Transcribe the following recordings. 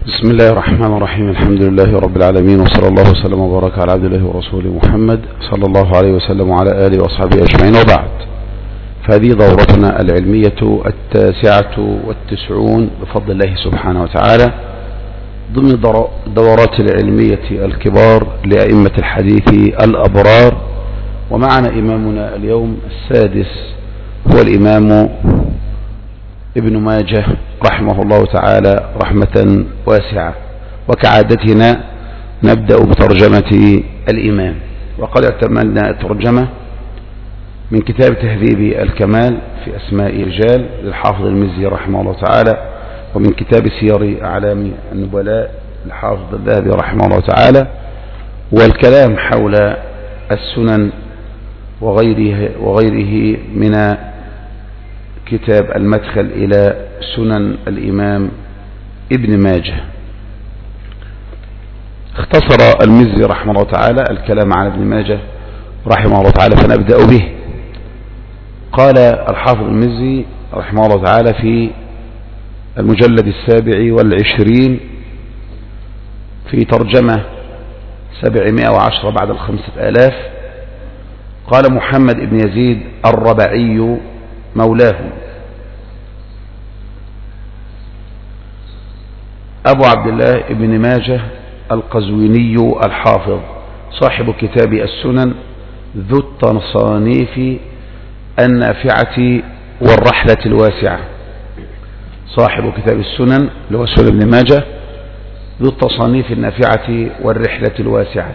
بسم الله الرحمن الرحيم. الحمد لله رب العالمين، وصلى الله وسلم وبارك على عبد الله ورسوله محمد صلى الله عليه وسلم وعلى آله وأصحابه أجمعين، وبعد. فهذه دورتنا العلمية 99 بفضل الله سبحانه وتعالى ضمن دورات العلمية الكبار لأئمة الحديث الأبرار. ومعنا إمامنا اليوم السادس هو الإمام ابن ماجه رحمه الله تعالى رحمة واسعة. وكعادتنا نبدأ بترجمة الإمام، وقد اعتمدنا الترجمة من كتاب تهذيب الكمال في أسماء رجال للحافظ المزي رحمه الله تعالى، ومن كتاب سير أعلام النبلاء للحافظ الذهبي رحمه الله تعالى، والكلام حول السنن وغيره من كتاب المدخل إلى سنن الإمام ابن ماجه. اختصر المزي رحمه الله تعالى الكلام عن ابن ماجه رحمه الله تعالى، فنبدأ به. قال الحافظ المزي رحمه الله تعالى في المجلد 27 في ترجمة 710 بعد 5000، قال محمد بن يزيد الربعي مولاه أبو عبد الله بن ماجه القزويني الحافظ صاحب كتاب السنن ذو التصانيف النافعة والرحلة الواسعة. صاحب كتاب السنن اللي هو سنن ابن ماجه ذو التصانيف النافعة والرحلة الواسعة.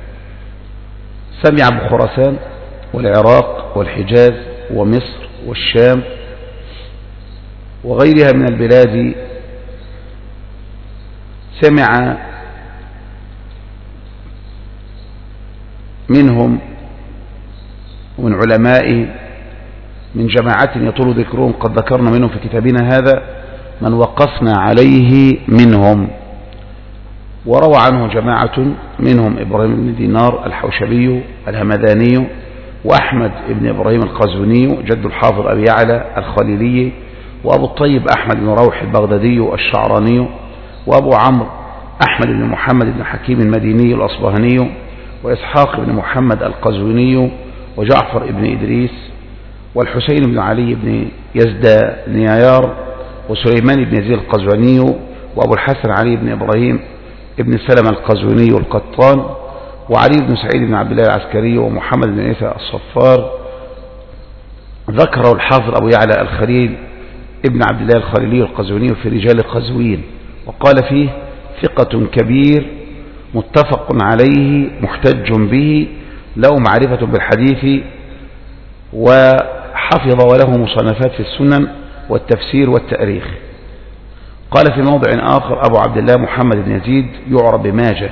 سمع بخراسان والعراق والحجاز ومصر والشام وغيرها من البلاد، سمع منهم ومن علماء من جماعة يطول ذكرهم، قد ذكرنا منهم في كتابنا هذا من وقفنا عليه منهم. وروى عنه جماعة منهم إبراهيم بن دينار الحوشبي الهمداني، وأحمد بن إبراهيم القزويني جد الحافظ أبي يعلى الخليلي، وأبو الطيب أحمد بن روح البغدادي الشعراني، وأبو عمرو أحمد بن محمد بن حكيم المديني الأصبهاني، وإسحاق بن محمد القزويني، وجعفر بن إدريس، والحسين بن علي بن يزدانيار، وسليمان بن يزيد القزويني، وأبو الحسن علي بن إبراهيم بن سلمة القزويني القطان، وعلي بن سعيد بن عبد الله العسكري، ومحمد بن عيسى الصفار. ذكره الحافظ أبو يعلى الخليل ابن عبد الله الخليلي القزويني في رجال قزوين، وقال فيه ثقة كبير متفق عليه محتج به، له معرفة بالحديث وحفظ، وله مصنفات في السنن والتفسير والتاريخ. قال في موضع آخر أبو عبد الله محمد بن يزيد يعرب بماجه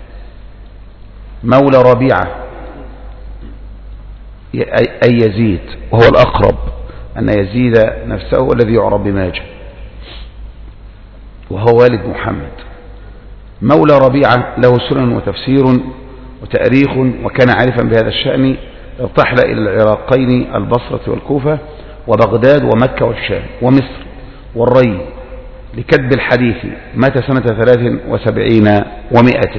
مولى ربيعة أي يزيد، وهو الأقرب أن يزيد نفسه الذي يعرب بماجه، وهو والد محمد. مولى ربيعة له سنن وتفسير وتاريخ، وكان عارفا بهذا الشأن. ارتحل إلى العراقين البصرة والكوفة وبغداد ومكة والشام ومصر والري لكتب الحديث. مات سنة 73 و200.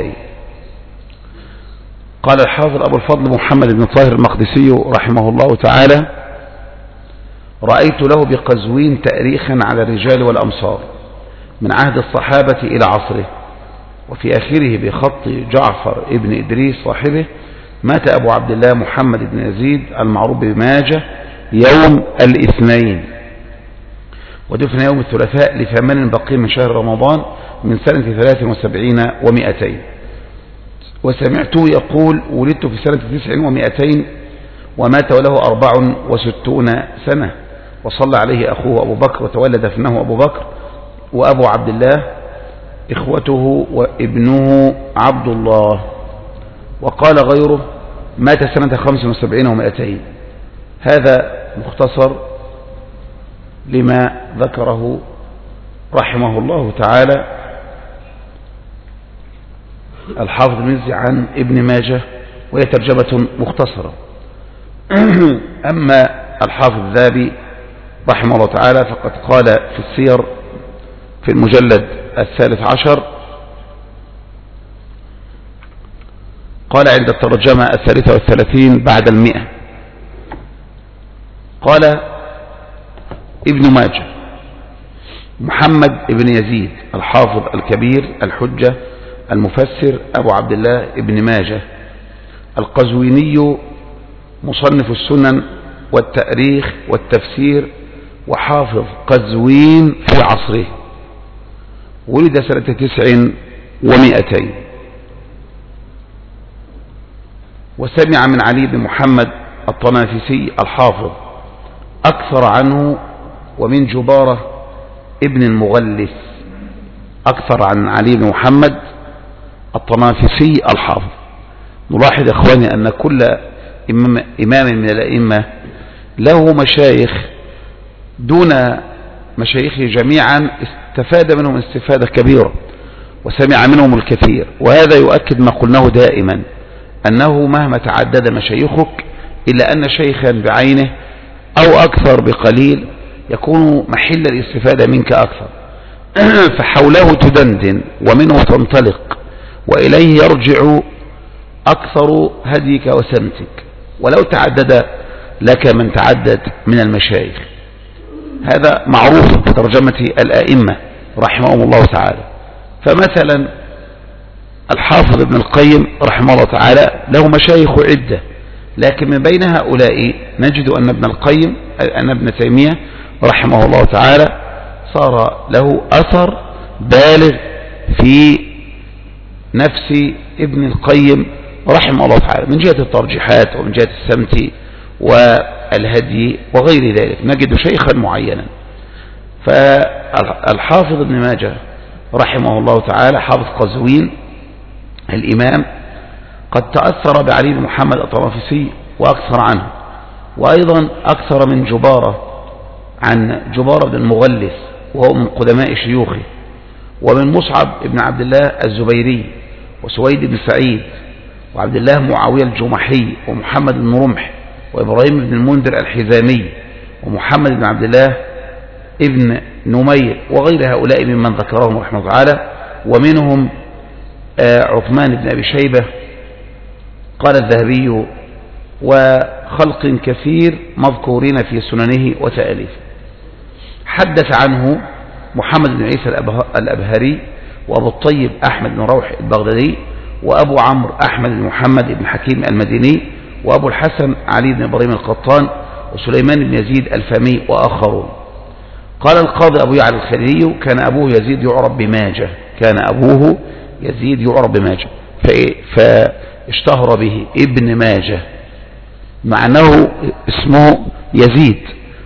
قال الحافظ أبو الفضل محمد بن طاهر المقدسي رحمه الله تعالى: رأيت له بقزوين تاريخا على الرجال والأمصار من عهد الصحابة إلى عصره. وفي آخره بخط جعفر ابن إدريس صاحبه. مات أبو عبد الله محمد بن يزيد المعروف بماجه يوم الاثنين، ودفن يوم الثلاثاء ل8 بقي من شهر رمضان من سنة 73 و200. وسمعته يقول: ولدت في سنة 9 و200، ومات وله 64 سنة، وصلى عليه أخوه أبو بكر، وتولى دفنه أبو بكر وأبو عبد الله إخوته وابنه عبد الله. وقال غيره: مات سنة 75 و200. هذا مختصر لما ذكره رحمه الله تعالى الحافظ المزي عن ابن ماجه، وهي ترجمة مختصرة. أما الحافظ الذهبي رحمه الله تعالى فقد قال في السير في المجلد 13 قال عند الترجمة 33 بعد 100. قال ابن ماجه محمد بن يزيد الحافظ الكبير الحجة المفسر أبو عبد الله ابن ماجه القزويني مصنف السنن والتاريخ والتفسير وحافظ قزوين في عصره، ولد سنة 9 و200، وسمع من علي بن محمد الطنافسي الحافظ أكثر عنه، ومن جبارة ابن المغلس أكثر عن علي بن محمد الطنافسي الحافظ. نلاحظ إخواني أن كل إمام من الأئمة له مشايخ دون مشايخه جميعا استفاد منهم استفادة كبيرة وسمع منهم الكثير، وهذا يؤكد ما قلناه دائما، أنه مهما تعدد مشايخك إلا أن شيخا بعينه أو أكثر بقليل يكون محل الاستفادة منك أكثر، فحوله تدندن ومنه تنطلق وإليه يرجع أكثر هديك وسمتك، ولو تعدد لك من تعدد من المشايخ. هذا معروف في ترجمة الأئمة رحمهم الله تعالى. فمثلا الحافظ ابن القيم رحمه الله تعالى له مشايخ عدة، لكن من بين هؤلاء نجد أن ابن تيمية رحمه الله تعالى صار له أثر بالغ في نفس ابن القيم رحمه الله تعالى من جهة الترجيحات ومن جهة السمت والهدي وغير ذلك، نجد شيخا معينا. فالحافظ ابن ماجه رحمه الله تعالى حافظ قزوين الإمام قد تأثر بعلي بن محمد الطنافسي وأكثر عنه، وأيضا أكثر من جبارة عن جبارة بن المغلس وهو من قدماء شيوخه، ومن مصعب بن عبد الله الزبيري وسويد بن سعيد وعبد الله معاوية الجمحي ومحمد بن رمح وإبراهيم بن المنذر الحزامي ومحمد بن عبد الله ابن نمير وغير هؤلاء ممن ذكرهم رحمه الله تعالى، ومنهم عثمان بن أبي شيبة قال الذهبي وخلق كثير مذكورين في سننه وتأليفه. حدث عنه محمد بن عيسى الأبهري وأبو الطيب أحمد بن روح البغدادي وأبو عمرو أحمد بن محمد بن حكيم المديني وأبو الحسن علي بن إبراهيم القطان وسليمان بن يزيد الفامي وآخرون. قال القاضي أبو يعلى الخليلي كان أبوه يزيد يعرف بماجه، كان أبوه يزيد يعرف بماجه فاشتهر به ابن ماجه مع أنه اسمه يزيد،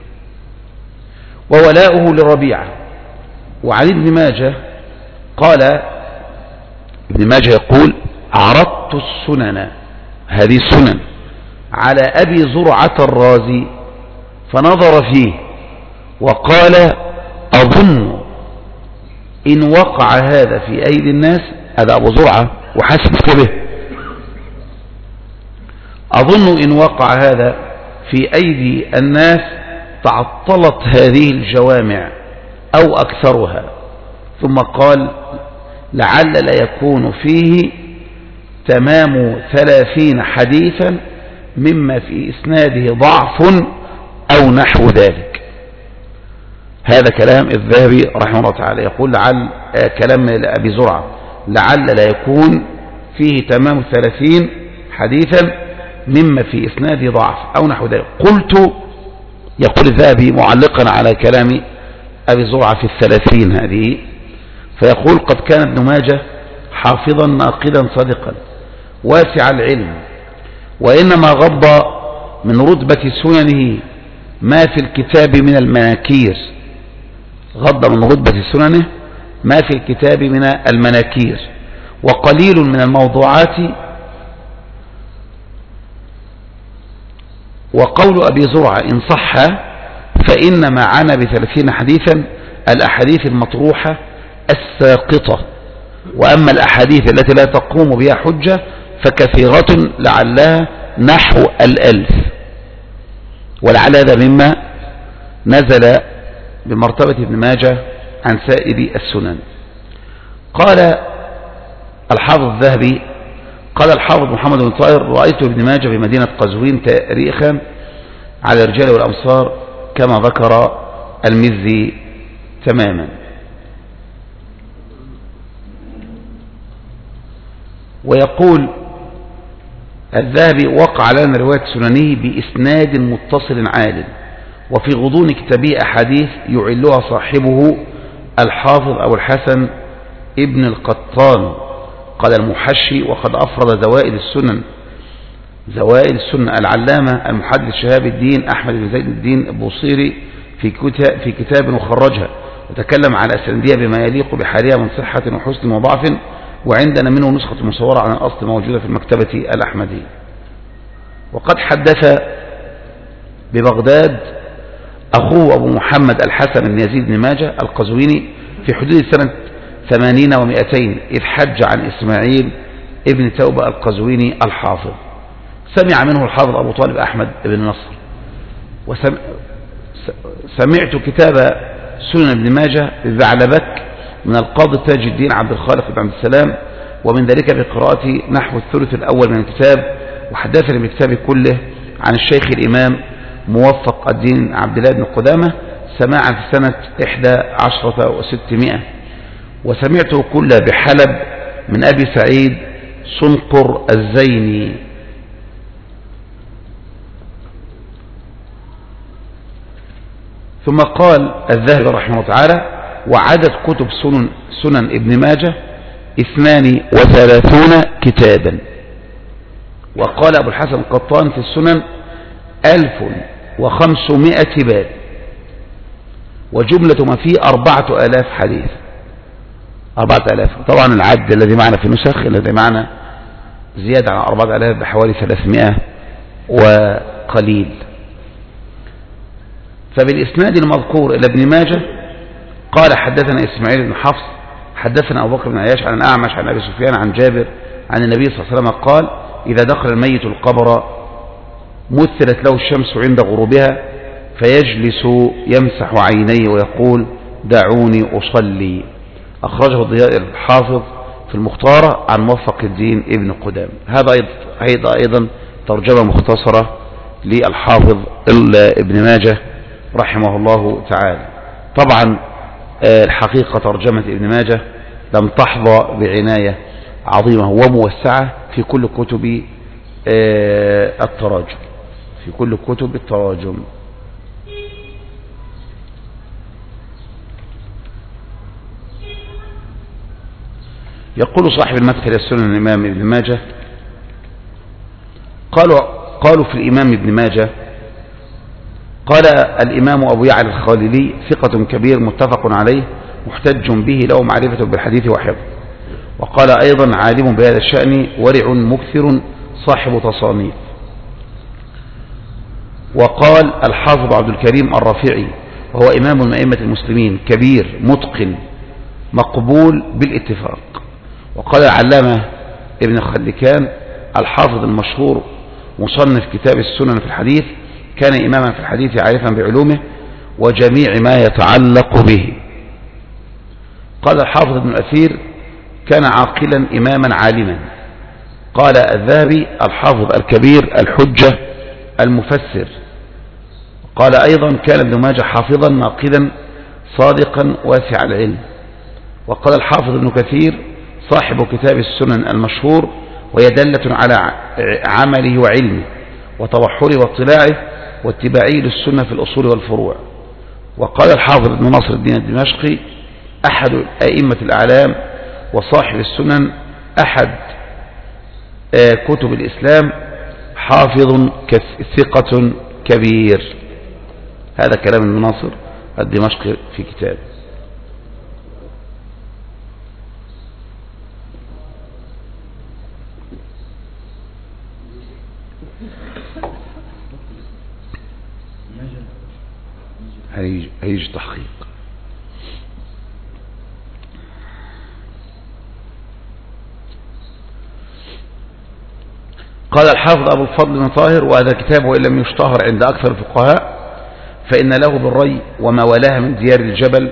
وولاؤه لربيعة. وعلي بن ماجه قال ابن ماجه يقول عرضت السنن، هذه السنن، على أبي زرعة الرازي فنظر فيه وقال أظن إن وقع هذا في أيدي الناس، هذا أبو زرعة وحسبك به، أظن إن وقع هذا في أيدي الناس تعطلت هذه الجوامع أو أكثرها. ثم قال لعل لا يكون فيه تمام 30 حديثا مما في إسناده ضعف أو نحو ذلك. هذا كلام الذهبي رحمه الله تعالى، يقول لعل كلام أبي زرعة لعل لا يكون فيه تمام 30 حديثا مما في إسناده ضعف أو نحو ذلك. قلت، يقول الذهبي معلقا على كلام أبي زرعة في 30 هذه، فيقول قد كان ابن ماجه حافظا ناقدا صادقا واسع العلم، وإنما غض من رتبة سننه ما في الكتاب من المناكير، غض من رتبة سننه ما في الكتاب من المناكير، وقليل من الموضوعات. وقول أبي زرعة إن صح فإنما عنا ب30 حديثا الأحاديث المطروحة الساقطة، وأما الأحاديث التي لا تقوم بها حجة فكثيرة لعلها نحو 1000، ولعل هذا مما نزل بمرتبة ابن ماجه عن سائر السنن. قال الحافظ الذهبي قال الحافظ محمد بن طاهر: رأيت ابن ماجه بمدينة قزوين تاريخا على الرجال والأمصار كما ذكر المزي تماما. ويقول الذهبي: وقع لنا رواية سننه بإسناد متصل عال، وفي غضون كتابه أحاديث يعلها صاحبه الحافظ أبو الحسن ابن القطان قال المحشي. وقد أفرد زوائد السنة العلامة المحدث شهاب الدين أحمد بن زيد الدين البوصيري في كتاب وخرجها، وتكلم على أسانيدها بما يليق بحالها من صحة وحسن وضعف، وعندنا منه نسخة مصورة عن الأصل موجودة في المكتبة الأحمدية. وقد حدث ببغداد أخوه أبو محمد الحسن بن يزيد بن ماجه القزويني في حدود سنة 80 و200 إذ حج عن إسماعيل ابن توبة القزويني الحافظ. سمع منه الحافظ أبو طالب أحمد بن نصر. وسمعت كتاب سنن ابن ماجه ببعلبك من القاضي تاج الدين عبد الخالق بن عبد السلام، ومن ذلك بقراءتي نحو الثلث الأول من الكتاب. وحدثني بالكتاب كله عن الشيخ الإمام موفق الدين عبد الله بن قدامة سماعا في سنة 11 و600. وسمعته كله بحلب من أبي سعيد صنقر الزيني. ثم قال الذهبي رحمه الله تعالى: وعدد كتب سنن ابن ماجه 32 كتابا. وقال أبو الحسن القطان في السنن 1500 باب، وجملة ما فيه 4000 حديث. 4000 طبعا العد الذي معنا في نسخ الذي معنا زيادة عن 4000 بحوالي 300 وقليل. فبالإسناد المذكور إلى ابن ماجه قال: حدثنا إسماعيل بن حفص حدثنا أبو بكر بن عياش عن الأعمش عن أبي سفيان عن جابر عن النبي صلى الله عليه وسلم قال: إذا دخل الميت القبر مثلت له الشمس عند غروبها فيجلس يمسح عينيه ويقول: دعوني أصلي. أخرجه الضياء الحافظ في المختارة عن موفق الدين ابن قدام. هذا أيضا ترجمة مختصرة للحافظ ابن ماجه رحمه الله تعالى. طبعا الحقيقة ترجمة ابن ماجه لم تحظى بعناية عظيمة وموسعة في كل كتب التراجم، في كل كتب التراجم. يقول صاحب المدخل السنن الإمام ابن ماجه: قالوا في الإمام ابن ماجه، قال الإمام أبو يعلى الخالدي: ثقة كبير متفق عليه محتج به له معرفة بالحديث وحفظ. وقال أيضا: عالم بهذا الشأن ورع مكثر صاحب تصانيف. وقال الحافظ عبد الكريم الرافعي وهو إمام من أئمة المسلمين كبير متقن مقبول بالاتفاق. وقال العلامة ابن خلكان الحافظ المشهور مصنف كتاب السنن في الحديث: كان إماما في الحديث عارفا بعلومه وجميع ما يتعلق به. قال الحافظ ابن الأثير: كان عاقلا إماما عالما. قال الذهبي: الحافظ الكبير الحجة المفسر. قال أيضا: كان ابن ماجه حافظا ناقدا صادقا واسع العلم. وقال الحافظ ابن كثير: صاحب كتاب السنن المشهور وهي دالة على عمله وعلمه وتبحره واطلاعه واتباعه للسنة في الأصول والفروع. وقال الحافظ ابن ناصر الدين الدمشقي أحد أئمة الأعلام وصاحب السنن أحد كتب الإسلام حافظ ثقة كبير. هذا كلام ابن ناصر الدمشقي في كتاب. هيجي تحقيق. قال الحافظ أبو الفضل بن طاهر: وهذا الكتاب وإن لم يشتهر عند أكثر الفقهاء فإن له بالري وما ولاها من ديار الجبل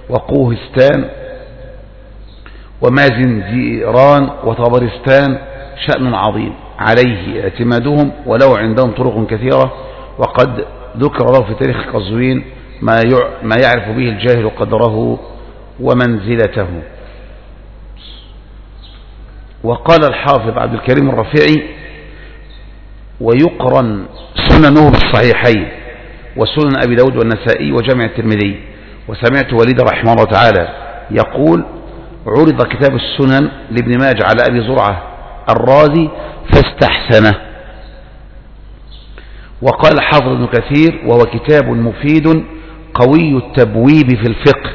وقوهستان ومازنديران وطبرستان شأن عظيم عليه اعتمادهم، ولو عندهم طرق كثيرة، وقد ذكر له في تاريخ قزوين ما يعرف به الجاهل قدره ومنزلته. وقال الحافظ عبد الكريم الرفيعي: ويقرن سننه بالصحيحين وسنن أبي داود والنسائي وجامع الترمذي. وسمعت وليد رحمه الله تعالى يقول: عرض كتاب السنن لابن ماجه على أبي زرعة الرازي فاستحسنه. وقال حافظ ابن كثير: وهو كتاب مفيد قوي التبويب في الفقه.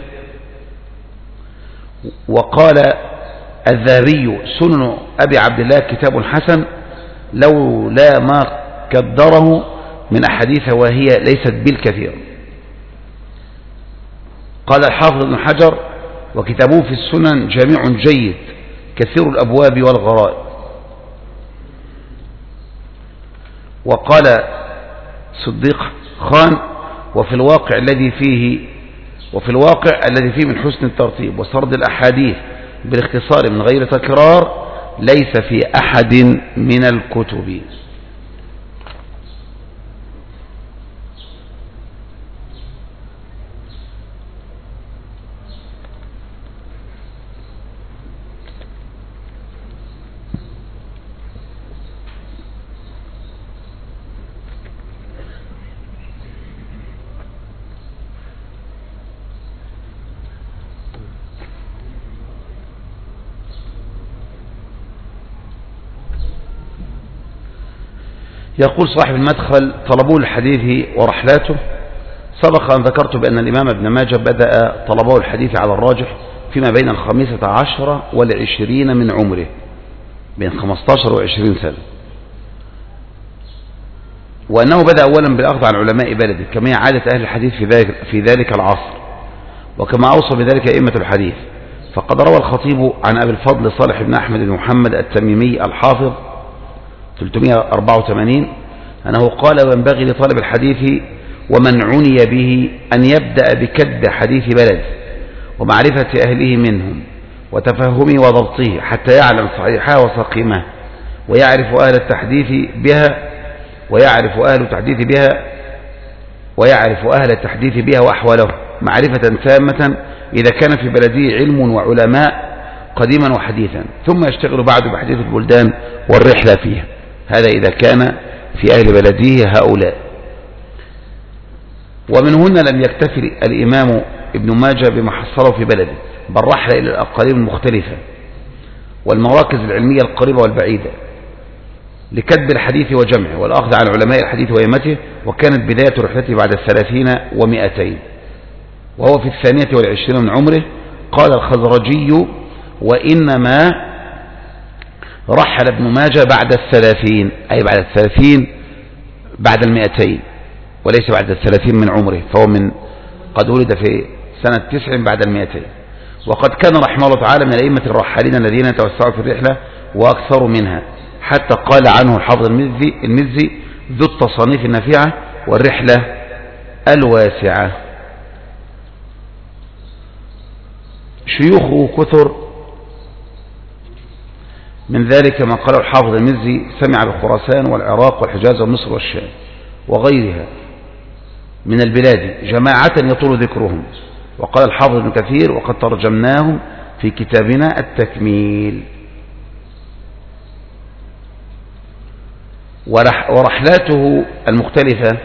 وقال الذهبي: سنن أبي عبد الله كتاب حسن لولا ما كدره من أحاديث وهي ليست بالكثير. قال الحافظ ابن حجر: وكتابه في السنن جامع جيد كثير الأبواب والغرائب. وقال صديق خان: وفي الواقع الذي فيه من حسن الترتيب وسرد الأحاديث بالاختصار من غير تكرار ليس في أحد من الكتب. يقول صاحب المدخل: طلبوه الحديث ورحلاته. سبق أن ذكرت بأن الإمام ابن ماجه بدأ طلبه الحديث على الراجح فيما بين 15 و20 من عمره، بين 15 و20 سنة، وأنه بدأ أولا بالأخذ عن علماء بلده كما هي عادة أهل الحديث في ذلك العصر، وكما أوصى بذلك أئمة الحديث. فقد روى الخطيب عن أبي الفضل صالح بن أحمد بن محمد التميمي الحافظ 384 أنه قال: وينبغي لطالب الحديث ومن عني به أن يبدأ بكد حديث بلد ومعرفة أهله منهم وتفهمه وضبطه حتى يعلم صحيحه وسقيمه، ويعرف أهل التحديث بها وأحواله معرفة تامة إذا كان في بلده علم وعلماء قديما وحديثا، ثم يشتغل بعد بحديث البلدان والرحلة فيها. هذا إذا كان في أهل بلده هؤلاء. ومنهن لم يكتفي الإمام ابن ماجه بما حصله في بلده، بل رحل إلى الأقاليم المختلفة والمراكز العلمية القريبة والبعيدة لكتب الحديث وجمعه والأخذ عن علماء الحديث وأئمته. وكانت بداية رحلته بعد 30 و200 وهو في 22 من عمره. قال الخزرجي: وإنما رحل ابن ماجه بعد 30، أي بعد 30 بعد 200 وليس بعد 30 من عمره، فهو قد ولد في سنة 9 بعد 200. وقد كان رحمه الله تعالى من الأئمة الرحالين الذين توسعوا في الرحلة وأكثروا منها، حتى قال عنه الحافظ المزي: ذو التصانيف النافعة والرحلة الواسعة. شيوخه كثر، من ذلك ما قاله الحافظ المزي: سمع بخراسان والعراق والحجاز ومصر والشام وغيرها من البلاد جماعة يطول ذكرهم. وقال الحافظ ابن كثير: وقد ترجمناهم في كتابنا التكميل. ورحلاته المختلفة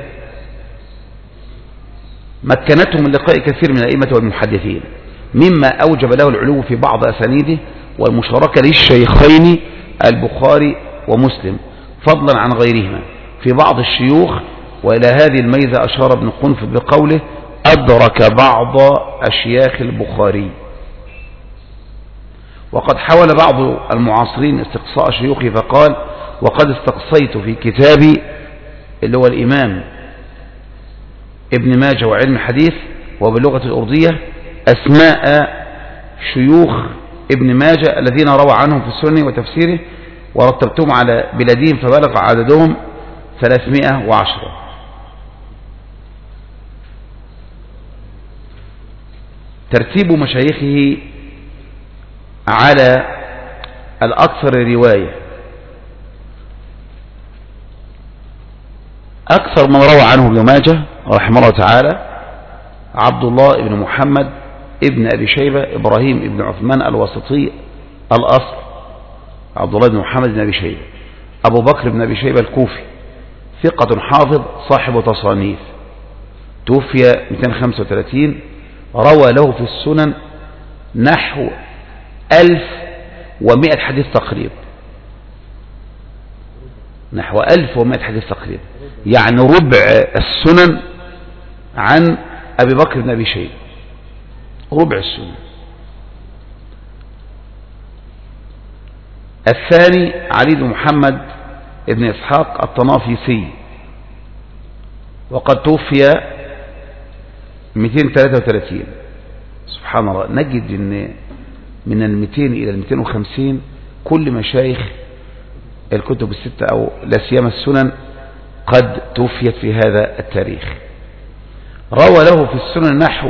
مكنته من لقاء كثير من الأئمة والمحدثين، مما أوجب له العلو في بعض أسانيده والمشاركة للشيخين البخاري ومسلم فضلا عن غيرهما في بعض الشيوخ. وإلى هذه الميزة أشار ابن قنفذ بقوله: أدرك بعض أشياخ البخاري. وقد حاول بعض المعاصرين استقصاء شيوخه فقال: وقد استقصيت في كتابي اللي هو الإمام ابن ماجه وعلم الحديث وباللغة الأردية أسماء شيوخ ابن ماجه الذين روى عنهم في السنة وتفسيره، ورتبتهم على بلادهم فبلغ عددهم 310. ترتيب مشايخه على الأكثر رواية أكثر من روى عنه ابن ماجه رحمه الله تعالى عبد الله بن محمد ابن أبي شيبة إبراهيم بن عثمان الواسطي الأصل، عبد الله بن محمد بن أبي شيبة. أبو بكر بن أبي شيبة الكوفي ثقة حافظ صاحب تصانيف، توفي 235، روى له في السنن نحو 1100 حديث تقريبا، نحو 1100 حديث تقريبا، يعني ربع السنن عن أبي بكر بن أبي شيبة، ربع السنن. الثاني علي بن محمد ابن إسحاق الطنافسي، وقد توفي 233. سبحان الله، نجد ان من 200 إلى 250 كل مشايخ الكتب الستة أو لا سيما السنن قد توفيت في هذا التاريخ. روى له في السنن نحو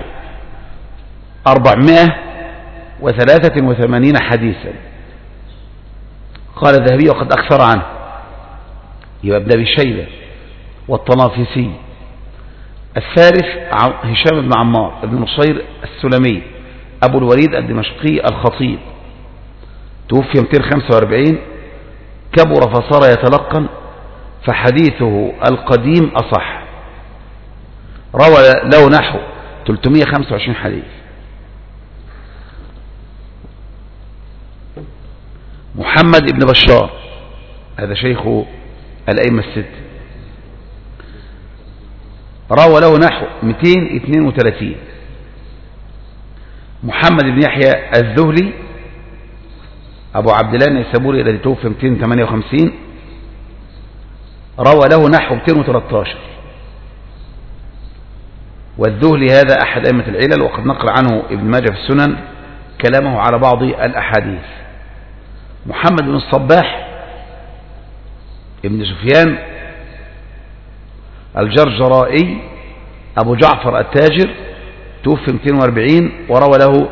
483 حديثا، قال الذهبي وقد أكثر عنه، يبقى ابن أبي شيبة والطنافسي. الثالث هشام بن عمار بن نصير السلمي أبو الوليد الدمشقي الخطيب، توفي 245، كبر فصار يتلقن، فحديثه القديم أصح، روى له نحو 325 حديث. محمد بن بشار هذا شيخ الأئمة الستة، روى له نحو 232. محمد بن يحيى الذهلي أبو عبد الله النيسابوري الذي توفي 258، روى له نحو 213. والذهلي هذا أحد أئمة العلل، وقد نقل عنه ابن ماجه في السنن كلامه على بعض الأحاديث. محمد بن الصباح ابن سفيان الجرجرائي أبو جعفر التاجر، توفي 240، وروى له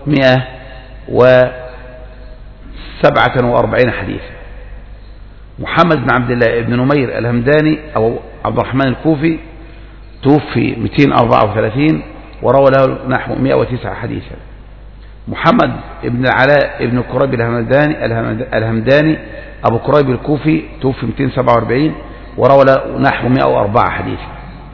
147 حديثا. محمد بن عبد الله بن نمير الهمداني أو عبد الرحمن الكوفي، توفي 234، وروى له نحو 109 حديثا. محمد بن العلاء بن كريب الهمداني أبو كريب الكوفي، توفي 247، وروى له نحو 104 حديثا.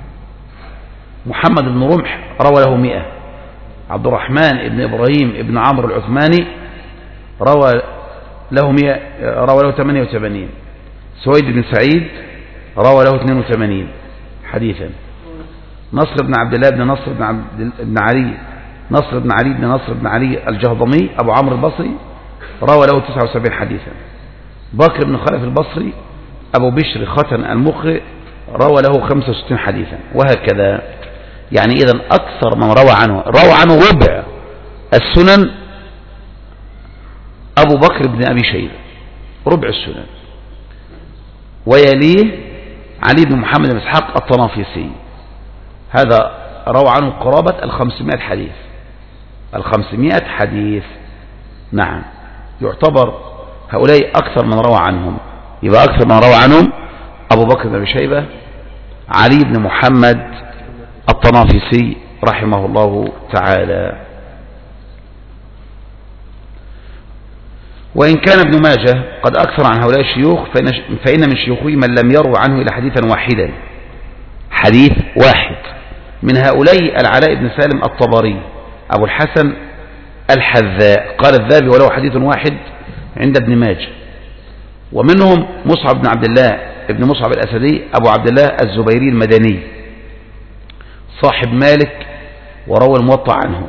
محمد بن رمح روى له 100. عبد الرحمن بن إبراهيم بن عمرو العثماني روى له 88. سويد بن سعيد روى له 82 حديثا. نصر بن عبد الله بن نصر بن علي بن نصر بن علي الجهضمي أبو عمرو البصري، روى له 79 حديثا. بكر بن خلف البصري أبو بشر ختن المقرئ، روى له 65 حديثا، وهكذا. يعني إذن أكثر من روى عنه ربع السنن أبو بكر بن أبي شيبة، ربع السنن، ويليه علي بن محمد بن إسحاق الطنافسي، هذا روى عنه قرابة 500 حديث، 500 حديث. نعم، يعتبر هؤلاء أكثر من روى عنهم، يبقى أكثر من روى عنهم أبو بكر بن أبي شيبة، علي بن محمد الطنافسي رحمه الله تعالى. وإن كان ابن ماجه قد أكثر عن هؤلاء الشيوخ، فإن من شيوخه من لم يروا عنه إلا حديثا واحدا، حديث واحد. من هؤلاء العلاء بن سالم الطبري أبو الحسن الحذاء، قال الذهبي وله حديث واحد عند ابن ماجه. ومنهم مصعب بن عبد الله ابن مصعب الأسدي أبو عبد الله الزبيري المدني صاحب مالك، وروى الموطأ عنه،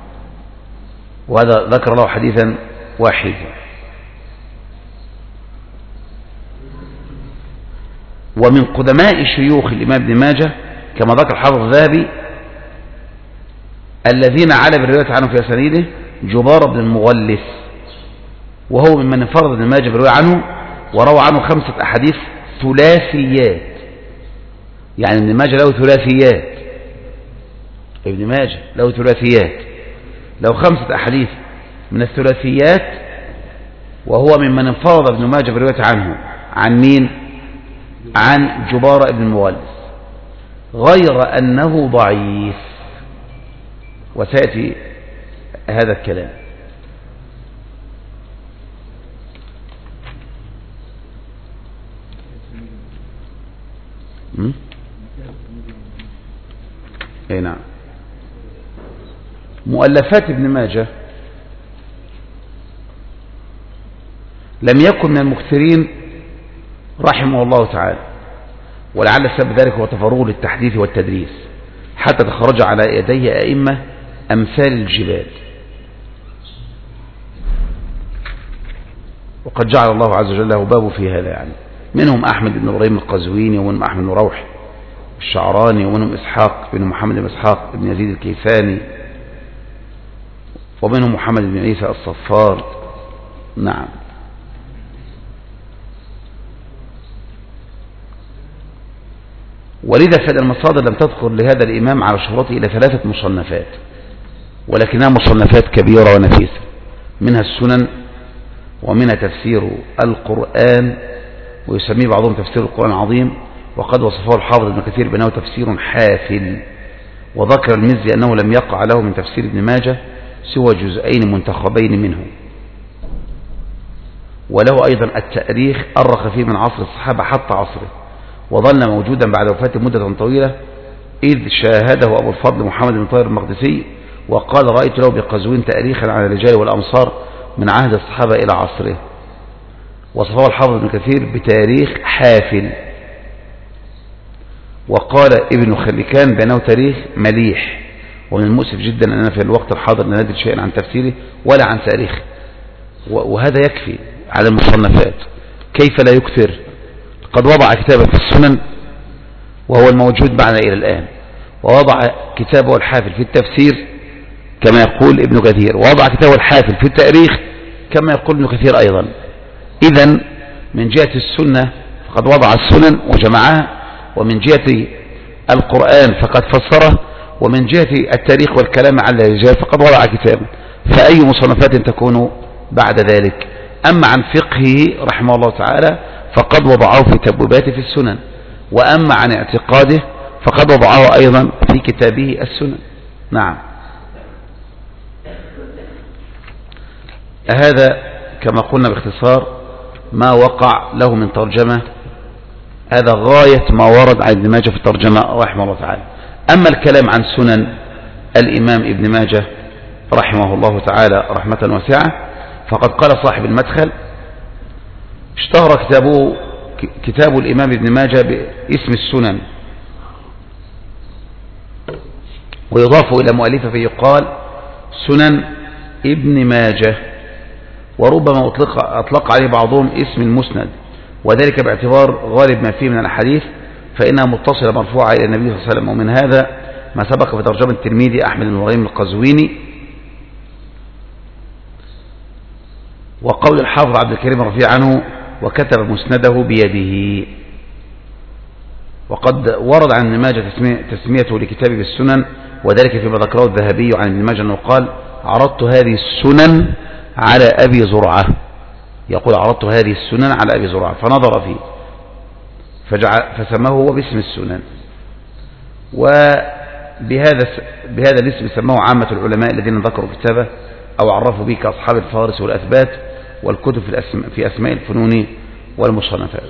وهذا ذكر له حديثا واحدا. ومن قدماء شيوخ الإمام ابن ماجه كما ذكر حافظ الذهبي الذين على بالرواية عنه في أسانيده جبار بن المغلس، وهو ممن انفرد ابن ماجه بالرواية عنه، وروى عنه 5 أحاديث ثلاثيات. يعني ابن ماجه له ثلاثيات، ابن ماجه له ثلاثيات، له 5 أحاديث من الثلاثيات، وهو ممن انفرد ابن ماجه بالرواية عنه. عن مين؟ عن جبار بن المغلس. غير أنه ضعيف، وسيأتي هذا الكلام. اي نعم. مؤلفات ابن ماجه لم يكن من المكثرين رحمه الله تعالى، ولعل سبب ذلك هو تفرغه للتحديث والتدريس، حتى تخرج على يديه أئمة أمثال الجبال. وقد جعل الله عز وجل له بابه في هذا، يعني منهم أحمد بن إبراهيم القزويني، ومنهم أحمد بن روح الشعراني، ومنهم إسحاق بن محمد بن إسحاق بن يزيد الكيساني، ومنهم محمد بن عيسى الصفار. نعم. ولذا فإن المصادر لم تذكر لهذا الإمام على شهرته إلى 3 مصنفات، ولكنها مصنفات كبيرة ونفيسة، منها السنن، ومنها تفسير القرآن، ويسميه بعضهم تفسير القرآن العظيم، وقد وصفه الحافظ ابن كثير بأنه تفسير حافل. وذكر المزي أنه لم يقع له من تفسير ابن ماجه سوى جزئين منتخبين منه. وله أيضا التاريخ أرخ فيه من عصر الصحابة حتى عصره، وظل موجودا بعد وفاته مدة طويلة، إذ شاهده أبو الفضل محمد بن طاهر المقدسي وقال: رأيت له بقزوين تاريخا على الرجال والأمصار من عهد الصحابة إلى عصره. وصفه الحافظ ابن كثير بتاريخ حافل. وقال ابن خلكان بأنه تاريخ مليح. ومن المؤسف جدا أننا في الوقت الحاضر لا ندري شيئا عن تفسيره ولا عن تاريخه، وهذا يكفي على المصنفات. كيف لا يكثر؟ قد وضع كتابا في السنن وهو الموجود معنا إلى الآن، ووضع كتابه الحافل في التفسير كما يقول ابن كثير، ووضع كتابه الحافل في التاريخ كما يقول ابن كثير أيضا. إذن من جهة السنة فقد وضع السنن وجمعها، ومن جهة القرآن فقد فسره، ومن جهة التاريخ والكلام على الرجال فقد وضع كتابا. فأي مصنفات تكون بعد ذلك؟ أما عن فقهه رحمه الله تعالى فقد وضعه في تبويباته في السنن، وأما عن اعتقاده فقد وضعه أيضا في كتابه السنن. نعم. هذا كما قلنا باختصار ما وقع له من ترجمة، هذا غاية ما ورد عن ابن ماجه في الترجمة رحمه الله تعالى. أما الكلام عن سنن الإمام ابن ماجه رحمه الله تعالى رحمة واسعة، فقد قال صاحب المدخل: اشتهر كتاب الإمام ابن ماجه باسم السنن، ويضاف إلى مؤلفه فيقال سنن ابن ماجه، وربما أطلق عليه بعضهم اسم المسند، وذلك باعتبار غالب ما فيه من الحديث فإنها متصلة مرفوعة إلى النبي صلى الله عليه وسلم. ومن هذا ما سبق في ترجمة الترمذي أحمد بن إبراهيم القزويني. وقول الحافظ عبد الكريم الرفيع عنه: وكتب مسنده بيده. وقد ورد عن ابن ماجه تسميته لكتابه بالسنن، وذلك فيما ذكره الذهبي عن ابن ماجه أنه قال: عرضت هذه السنن على أبي زرعة. يقول: عرضت هذه السنن على أبي زرعة، فنظر فيه فسماه هو باسم السنن. وبهذا الاسم سماه عامة العلماء الذين ذكروا كتابه أو عرفوا به كأصحاب الفهارس والأثبات والكتب في أسماء الفنون والمصنفات.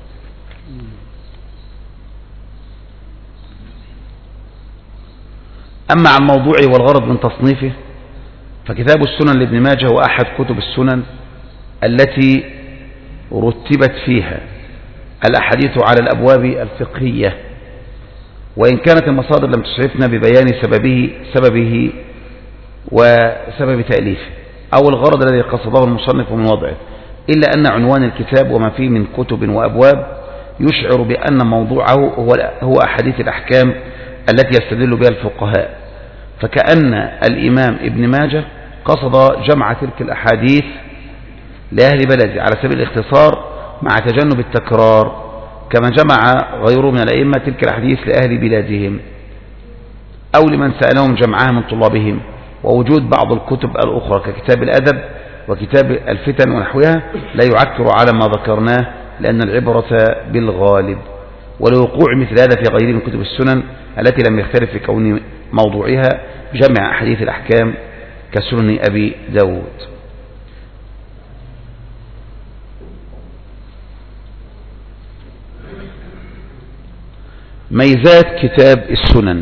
أما عن موضوعه والغرض من تصنيفه، فكتاب السنن لابن ماجه هو أحد كتب السنن التي رتبت فيها الأحاديث على الأبواب الفقهية، وإن كانت المصادر لم تسعفنا ببيان سببه وسبب تأليفه أو الغرض الذي قصده المصنف من وضعه، إلا أن عنوان الكتاب وما فيه من كتب وأبواب يشعر بأن موضوعه هو أحاديث الأحكام التي يستدل بها الفقهاء، فكأن الإمام ابن ماجه قصد جمع تلك الأحاديث لأهل بلده على سبيل الاختصار مع تجنب التكرار، كما جمع غيره من الأئمة تلك الأحاديث لأهل بلادهم أو لمن سألهم جمعها من طلابهم. ووجود بعض الكتب الأخرى ككتاب الأدب وكتاب الفتن ونحوها لا يعكر على ما ذكرناه، لأن العبرة بالغالب. ولوقوع مثل هذا في غيره من كتب السنن التي لم يختلف في كون موضوعها جمع أحاديث الأحكام كسنن أبي داود. ميزات كتاب السنن.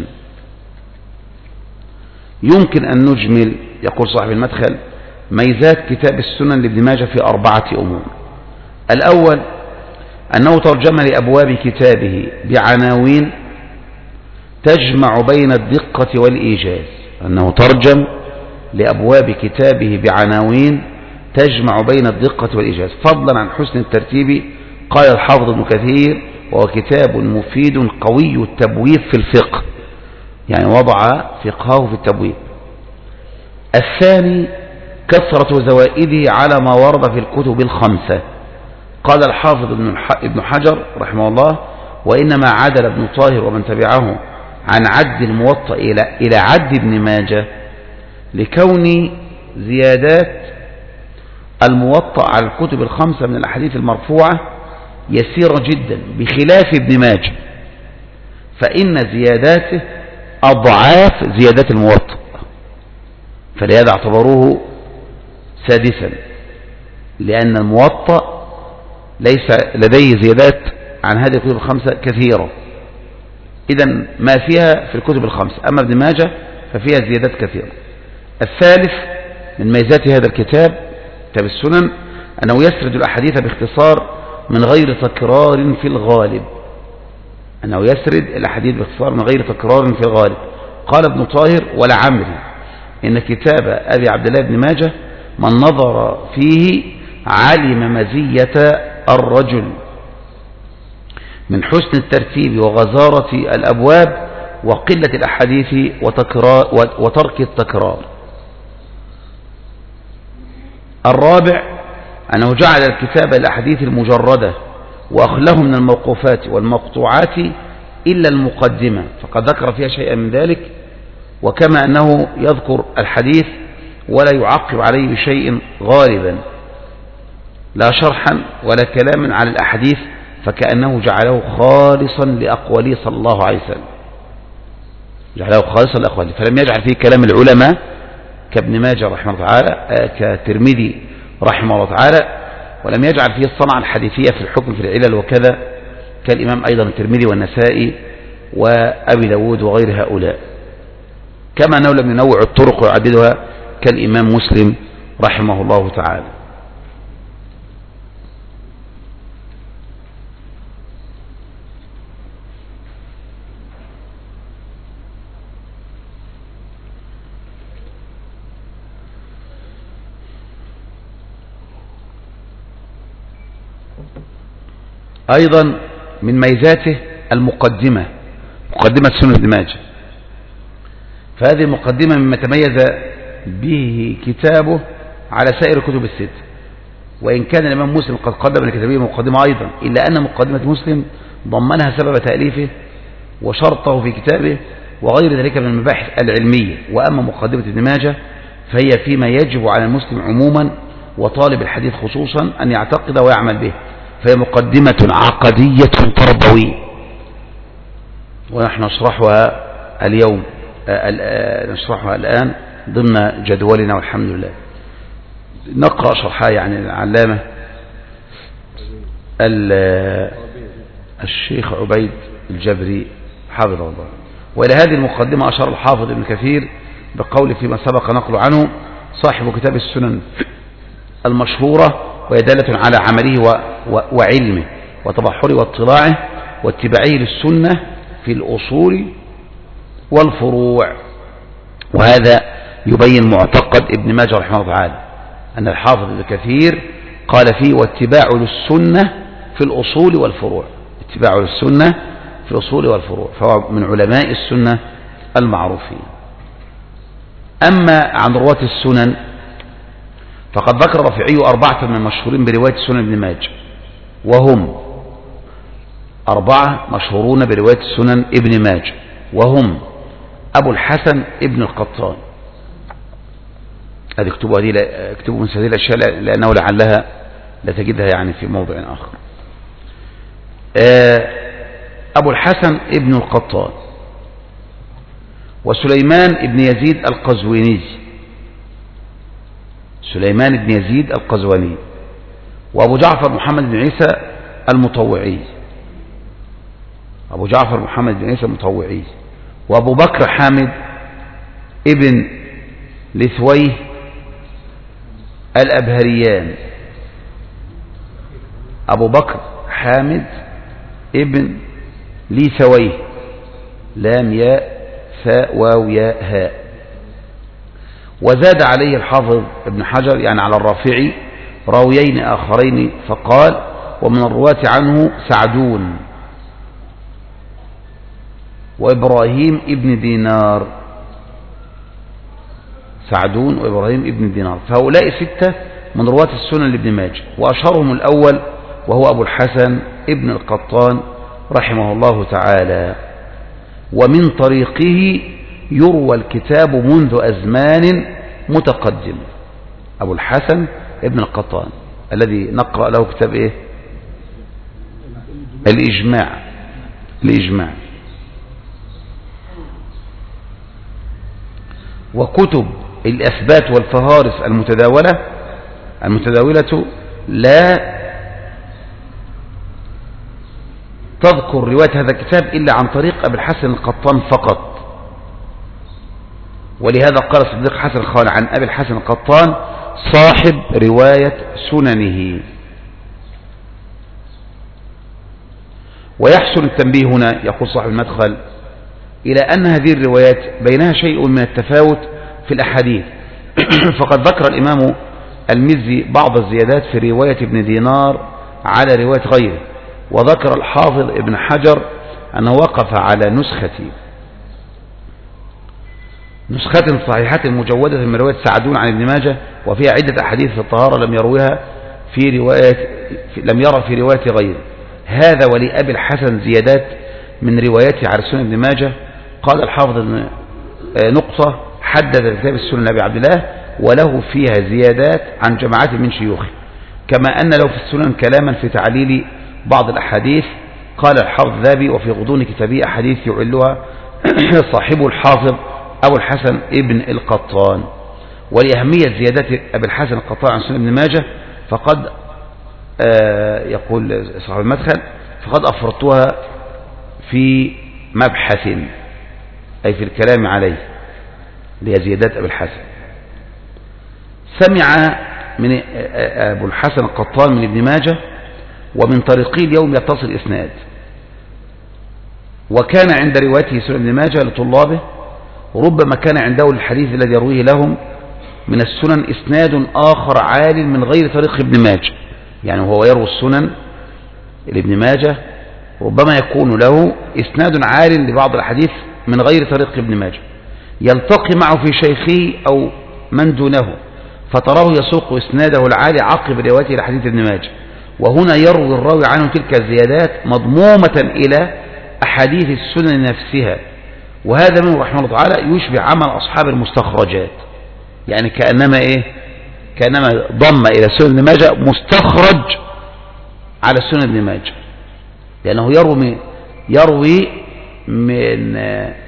يمكن أن نجمل، يقول صاحب المدخل: ميزات كتاب السنن لابن ماجه في 4 أمور. الأول أنه ترجم لأبواب كتابه بعناوين تجمع بين الدقة والإيجاز. أنه ترجم لأبواب كتابه بعناوين تجمع بين الدقة والإيجاز، فضلا عن حسن الترتيب. قال الحافظ ابن كثير: وهو كتاب مفيد قوي التبويب في الفقه، يعني وضع فقهه في التبويب. الثاني كثرة زوائده على ما ورد في الكتب الخمسة. قال الحافظ ابن حجر رحمه الله: وإنما عدل ابن طاهر ومن تبعه عن عد الموطأ إلى عد ابن ماجه لكون زيادات الموطأ على الكتب الخمسة من الأحاديث المرفوعة يسيرة جدا، بخلاف ابن ماجه فإن زياداته أضعاف زيادات الموطأ، فلهذا اعتبروه سادسا، لأن الموطأ ليس لديه زيادات عن هذه الكتب الخمسة كثيرة، إذا ما فيها في الكتب الخمسة. أما ابن ماجه ففيها زيادات كثيرة. الثالث من ميزات هذا الكتاب، كتاب السنن، أنه يسرد الأحاديث باختصار من غير تكرار في الغالب. أنه يسرد الأحاديث باختصار من غير تكرار في الغالب. قال ابن طاهر: ولعمري إن كتاب أبي عبد الله بن ماجه من نظر فيه علم مزية الرجل من حسن الترتيب وغزارة الأبواب وقلة الأحاديث وترك التكرار. الرابع أنه جعل الكتاب الأحاديث المجردة وأخله من الموقوفات والمقطوعات إلا المقدمة، فقد ذكر فيها شيئا من ذلك، وكما أنه يذكر الحديث ولا يعقب عليه بشيء غالبا، لا شرحا ولا كلاما على الأحاديث، فكأنه جعله خالصا لأقواله صلى الله عليه وسلم، جعله خالصا لأقواله، فلم يجعل فيه كلام العلماء كابن ماجه رحمه الله تعالى، كترمذي رحمه الله تعالى، ولم يجعل فيه الصنعة الحديثية في الحكم في العلل وكذا كالإمام أيضا الترمذي والنسائي وأبي داود وغير هؤلاء، كما أنه لم ينوع الطرق ويعددها كالإمام مسلم رحمه الله تعالى. أيضا من ميزاته المقدمة، مقدمة سنن ابن ماجه، فهذه المقدمة مما تميز به كتابه على سائر الكتب الست، وإن كان الإمام مسلم قد قدم لكتابه مقدمة أيضا، إلا أن مقدمة مسلم ضمنها سبب تأليفه وشرطه في كتابه وغير ذلك من المباحث العلمية. وأما مقدمة ابن ماجه فهي فيما يجب على المسلم عموما وطالب الحديث خصوصا أن يعتقد ويعمل به، فهي مقدمة عقدية تربوية، ونحن نشرحها اليوم، نشرحها الآن ضمن جدولنا والحمد لله. نقرأ شرحها يعني العلامة الشيخ عبيد الجبري حافظه الله. وإلى هذه المقدمة أشار الحافظ ابن كثير بقول فيما سبق نقل عنه: صاحب كتاب السنن المشهورة، وهي دالة على عمله وعلمه وتبحره واطلاعه واتباعه للسنة في الأصول والفروع. وهذا يبين معتقد ابن ماجه رحمه الله تعالى، أن الحافظ ابن كثير قال فيه: واتباع للسنة في الأصول والفروع، اتباع للسنة في الأصول والفروع، فهو من علماء السنة المعروفين. أما عن رواة السنن فقد ذكر رافعي 4 من المشهورين برواية سنن ابن ماجه، وهم 4 مشهورون برواية سنن ابن ماجه، وهم أبو الحسن ابن القطان. هذه اكتبوا من هذه الأشياء لأنه لعلها لا تجدها يعني في موضع آخر. أبو الحسن ابن القطان، وسليمان ابن يزيد القزويني، سليمان ابن يزيد القزويني، وأبو جعفر محمد بن عيسى المطوعي، أبو جعفر محمد بن عيسى المطوعي، وأبو بكر حامد ابن لثويه الأبهريان، أبو بكر حامد ابن لثويه، لام ياء ثاء واو ياء هاء. وزاد عليه الحافظ ابن حجر يعني على الرافعي راويين آخرين فقال: ومن الرواة عنه سعدون وإبراهيم ابن دينار، سعدون وإبراهيم ابن دينار، فهؤلاء 6 من رواة السنن لابن ماجه، وأشهرهم الأول وهو أبو الحسن ابن القطان رحمه الله تعالى. ومن طريقه يروى الكتاب منذ أزمان متقدم، أبو الحسن ابن القطان الذي نقرأ له كتاب إيه؟ الإجماع، الإجماع. وكتب الأثبات والفهارس المتداولة لا تذكر رواية هذا الكتاب إلا عن طريق أبي الحسن القطان فقط، ولهذا قال صديق حسن الخان عن أبي الحسن القطان: صاحب رواية سننه. ويحسن التنبيه هنا، يقول صاحب المدخل، إلى أن هذه الروايات بينها شيء من التفاوت في الأحاديث فقد ذكر الإمام المزي بعض الزيادات في رواية ابن دينار على رواية غيره، وذكر الحافظ ابن حجر أنه وقف على نسخة صحيحة مجودة من رواية سعدون عن ابن ماجه، وفيها عدة أحاديث في الطهارة لم يرى في رواية غيره. هذا ولأبي الحسن زيادات من روايته على سنن ابن ماجه. قال الحافظ نقطة: حدد كتاب السنن لأبي عبد الله وله فيها زيادات عن جماعات من شيوخه، كما أن له في السنن كلاما في تعليل بعض الأحاديث. قال الحافظ الذهبي: وفي غضون كتابه أحاديث يعلها صاحبه الحافظ أبو الحسن ابن القطان. ولأهمية زيادات أبي الحسن القطان عن سنن ابن ماجه فقد يقول صاحب المدخل: فقد أفردتها في مبحث، أي في الكلام عليه، لزيادات أبي الحسن. سمع من أبو الحسن القطان من ابن ماجه، ومن طريقه اليوم يتصل إسناد. وكان عند روايته سنن ابن ماجه لطلابه ربما كان عنده الحديث الذي يرويه لهم من السنن إسناد آخر عال من غير طريق ابن ماجه، يعني هو يروي السنن لابن ماجه ربما يكون له إسناد عال لبعض الحديث من غير طريق ابن ماجه، يلتقي معه في شيخه أو من دونه، فتراه يسوق إسناده العالي عقب روايته لحديث ابن ماجه، وهنا يروي الراوي عنه تلك الزيادات مضمومة إلى أحاديث السنن نفسها. وهذا منه رحمه الله تعالى يشبه عمل أصحاب المستخرجات، يعني كأنما ضم إلى سنن ابن ماجه مستخرج على سنن ابن ماجه، لأنه يروي من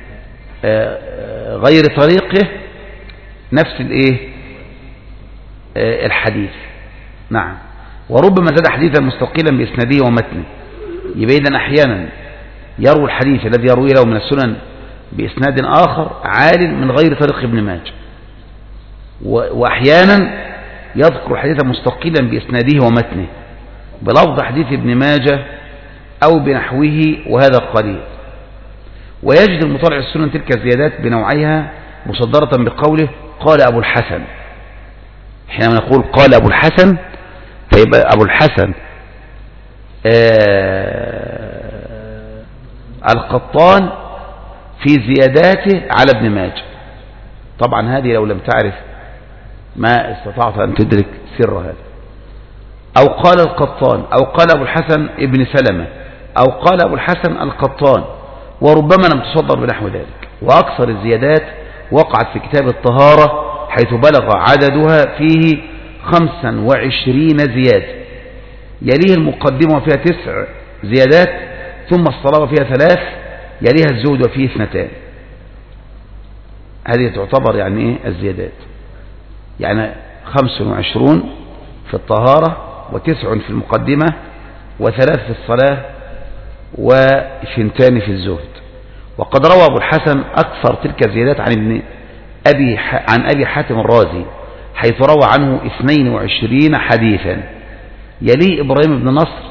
غير طريقه نفس الحديث. نعم. وربما زاد حديثا مستقلا بإسناده ومتنه، يبين أحيانا يروي الحديث الذي يروي له من السنن بإسناد آخر عال من غير طريق ابن ماجه، وأحيانا يذكر حديثا مستقلا بإسناده ومتنه بلفظ حديث ابن ماجه أو بنحوه، وهذا قليل. ويجد المطالع السنن تلك الزيادات بنوعيها مصدرة بقوله قال أبو الحسن. حينما نقول قال أبو الحسن فيبقى أبو الحسن القطان في زياداته على ابن ماجه. طبعا هذه لو لم تعرف ما استطعت أن تدرك سر هذا. أو قال القطان، أو قال أبو الحسن ابن سلمة، أو قال أبو الحسن القطان، وربما لم تصدر بنحو ذلك. وأكثر الزيادات وقعت في كتاب الطهارة حيث بلغ عددها فيه 25 زيادة، يليه المقدمة فيها 9 زيادات ثم الصلاة وفيها 3 يليها الزهد وفيه 2. هذه تعتبر يعني إيه الزيادات، يعني 25 في الطهارة و9 في المقدمة و3 في الصلاة و2 في الزهد. وقد روى أبو الحسن أكثر تلك الزيادات عن أبي حاتم الرازي، حيث روى عنه 22 حديثا. يليه إبراهيم بن نصر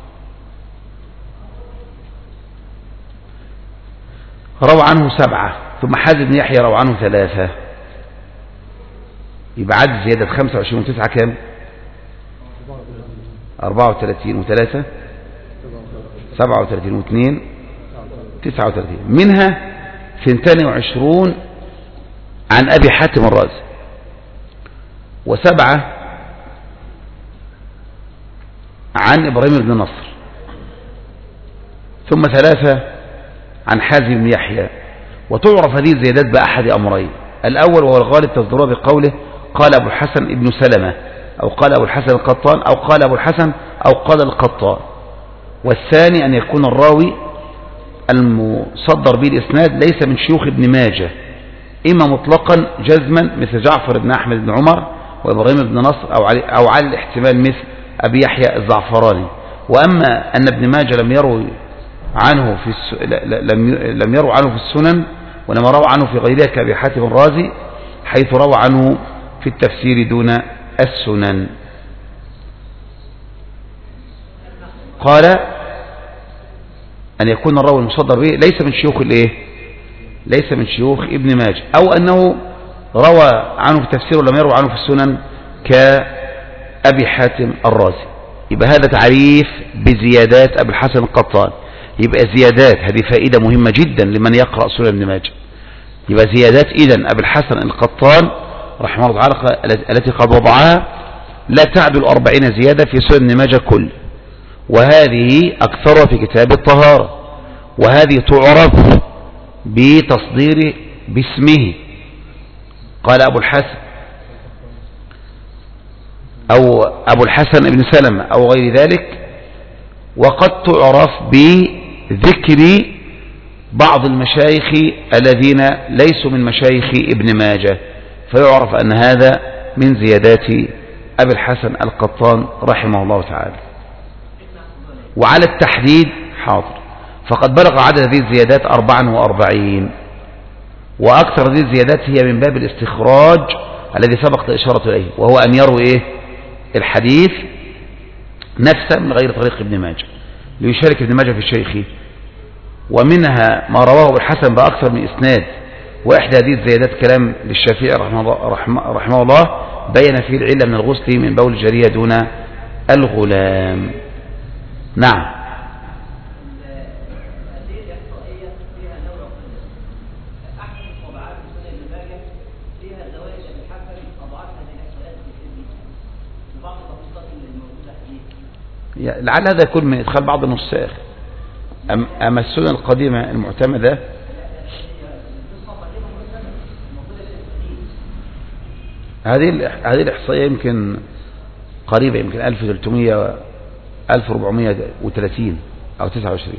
روى عنه 7، ثم حازم بن يحيى روى عنه 3. يبقى عدد زيادة 25 و9 كام؟ 34 و3 37 و2 39، منها 22 عن أبي حاتم الرازي، و7 عن إبراهيم بن نصر، ثم 3 عن حازم بن يحيى. وتعرف هذه الزيادات بأحد أمرين: الأول وهو الغالب تصدرها بقوله قال أبو الحسن ابن سلمة، أو قال أبو الحسن القطان، أو قال أبو الحسن، أو قال القطان. والثاني أن يكون الراوي المصدر به الإسناد ليس من شيوخ ابن ماجه، إما مطلقا جزما مثل جعفر بن أحمد بن عمر وإبراهيم بن نصر، أو على الاحتمال مثل أبي يحيى الزعفراني. وأما أن ابن ماجه لم يروي عنه في السنن، ولما روى عنه في غيرها كأبي حاتم الرازي، حيث روى عنه في التفسير دون السنن. قال أن يكون الراوي المصدر به ليس من شيوخ ليس من شيوخ ابن ماجه، أو أنه روى عنه في التفسير ولم يروى عنه في السنن كأبي حاتم الرازي. يبقى هذا تعريف بزيادات أبي الحسن القطان. يبقى زيادات، هذه فائدة مهمة جدا لمن يقرأ سنن ابن ماجه. يبقى زيادات إذن أبي الحسن القطان رحمه الله تعالى التي قد وضعها لا تعدل 40 زيادة في سنن ابن ماجه كل، وهذه أكثرها في كتاب الطهارة، وهذه تعرف بتصدير باسمه. قال أبو الحسن أو أبو الحسن ابن سلمة أو غير ذلك. وقد تعرف بذكر بعض المشايخ الذين ليسوا من مشايخ ابن ماجه، فيعرف أن هذا من زيادات أبي الحسن القطان رحمه الله تعالى. وعلى التحديد حاضر، فقد بلغ عدد هذه الزيادات 44، وأكثر هذه الزيادات هي من باب الاستخراج الذي سبقت الإشارة إليه، وهو أن يروي الحديث نفسه من غير طريق ابن ماجه ليشارك ابن ماجه في شيخه. ومنها ما رواه ابو الحسن بأكثر من إسناد. وإحدى هذه الزيادات كلام للشافعي رحمه الله بين فيه العلة من الغسل من بول الجارية دون الغلام. نعم. لعل هذا يكون من إدخال بعض النساخ. أما السنن القديمة المعتمدة هذه الإحصائية يمكن قريبة، يمكن 1300 1430 أو 29.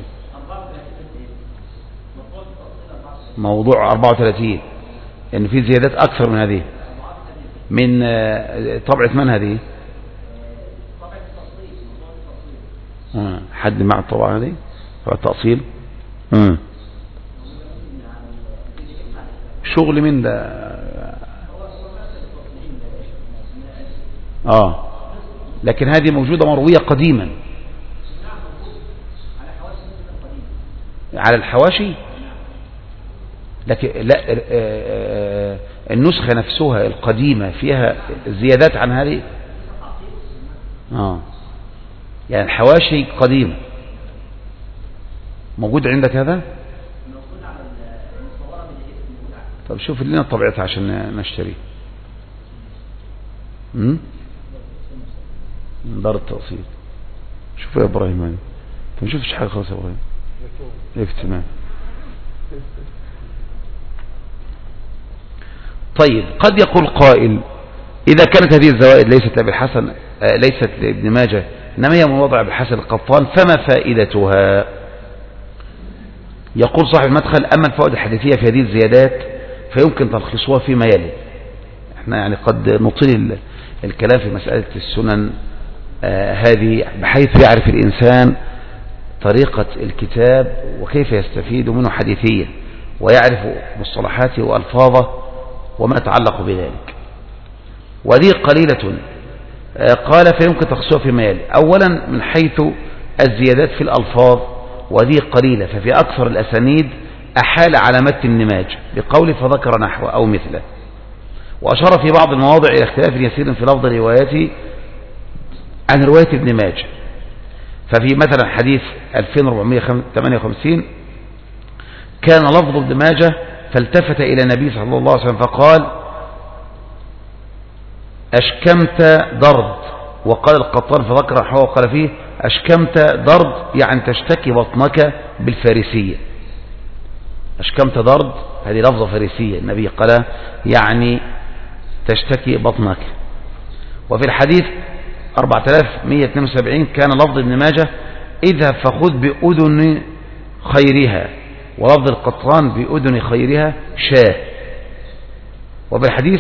موضوع 34 يعني في زيادات أكثر من هذه. من طبعة من هذه؟ حد مع الطبعة هذه طبعة التأصيل. شغل من ده. لكن هذه موجودة مروية قديما على الحواشي، لكن لا، النسخة نفسها القديمة فيها زيادات عن هذه. يعني الحواشي قديمة موجود عندك هذا؟ طب شوف لنا طبيعتها عشان نشتري. من دار التقسيط. شوف يا ابراهيم، انت ما شفتش حاجه خالص يا ابراهيم. افتمام. طيب، قد يقول قائل اذا كانت هذه الزوائد ليست لابي الحسن، ليست لابن ماجه، انما هي من وضع ابي الحسن القطان، فما فائدتها؟ يقول صاحب المدخل: أما الفوائد الحديثية في هذه الزيادات فيمكن تلخيصها فيما يلي. احنا يعني قد نطيل الكلام في مسألة السنن هذه بحيث يعرف الإنسان طريقة الكتاب وكيف يستفيد منه حديثيا، ويعرف مصطلحاته وألفاظه وما يتعلق بذلك. وهذه قليلة. قال فيمكن تخصيصها فيما يلي. أولا من حيث الزيادات في الألفاظ، وهذه قليلة، ففي أكثر الأسانيد أحال على متن ابن ماجه بقول فذكر نحوه أو مثله، وأشار في بعض المواضع إلى اختلاف يسير في لفظ روايته عن رواية ابن ماجه. ففي مثلا حديث 2458 كان لفظ ابن ماجه: فالتفت إلى النبي صلى الله عليه وسلم فقال: أشكمت درد. وقال القطان فذكر نحوه وقال فيه: أشكمت درد يعني تشتكي بطنك بالفارسية. أشكمت درد هذه لفظة فارسية، النبي قال يعني تشتكي بطنك. وفي الحديث 4172 كان لفظ ابن ماجه: اذهب فخذ بأذن خيرها، ولفظ القطان: بأذن خيرها شاة. وفي الحديث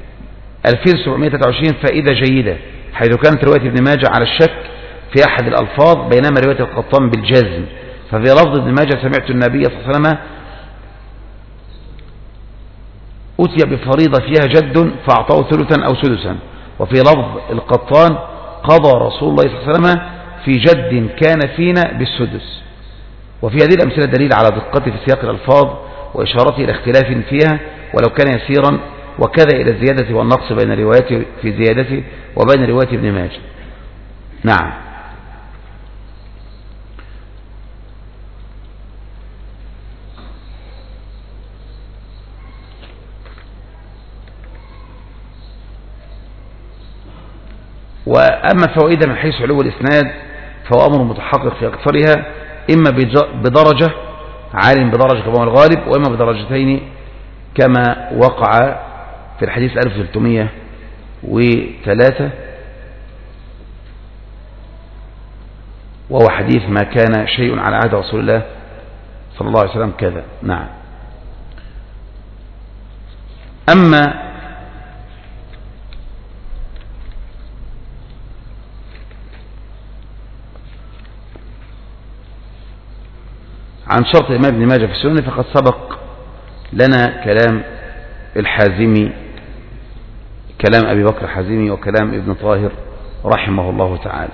2723 فائدة جيدة، حيث كانت رواية ابن ماجه على الشك في أحد الألفاظ بينما رواية القطان بالجزم. ففي لفظ ابن ماجه: سمعت النبي صلى الله عليه وسلم أتي بفريضة فيها جد فأعطاه ثلثا أو سدسا. وفي لفظ القطان: قضى رسول الله صلى الله عليه وسلم في جد كان فينا بالسدس. وفي هذه الأمثلة دليل على دقته في سياق الألفاظ وإشارته إلى اختلاف فيها ولو كان يسيرا، وكذا إلى الزيادة والنقص بين روايته في زيادته وبين رواية ابن ماجه. نعم. وأما فوائد من حيث علو الإسناد فهو أمر متحقق في أكثرها، إما بدرجة عالم بدرجة كما هو الغالب، وإما بدرجتين كما وقع في الحديث 1303 وهو حديث ما كان شيء على عهد رسول الله صلى الله عليه وسلم كذا. نعم. أما عن شرط الإمام ابن ماجه في السنن فقد سبق لنا كلام الحازمي، كلام أبي بكر الحازمي وكلام ابن طاهر رحمه الله تعالى.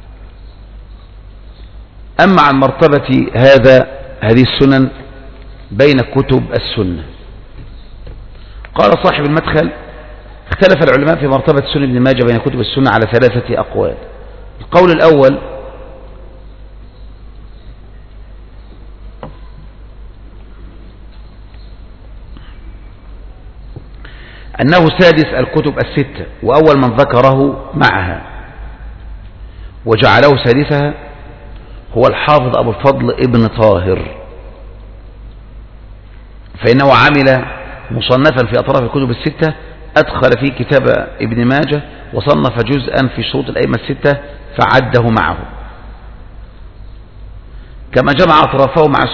أما عن مرتبة هذه السنن بين كتب السنة، قال صاحب المدخل: اختلف العلماء في مرتبة سنن ابن ماجه بين كتب السنة على 3 أقوال. القول الأول: أنه سادس الكتب 6، وأول من ذكره معها وجعله سادسها هو الحافظ أبو الفضل ابن طاهر، فإنه عمل مصنفا في أطراف الكتب 6، أدخل فيه كتاب ابن ماجه وصنف جزءا في شروط الأئمة 6 فعده معه، كما جمع أطرافه مع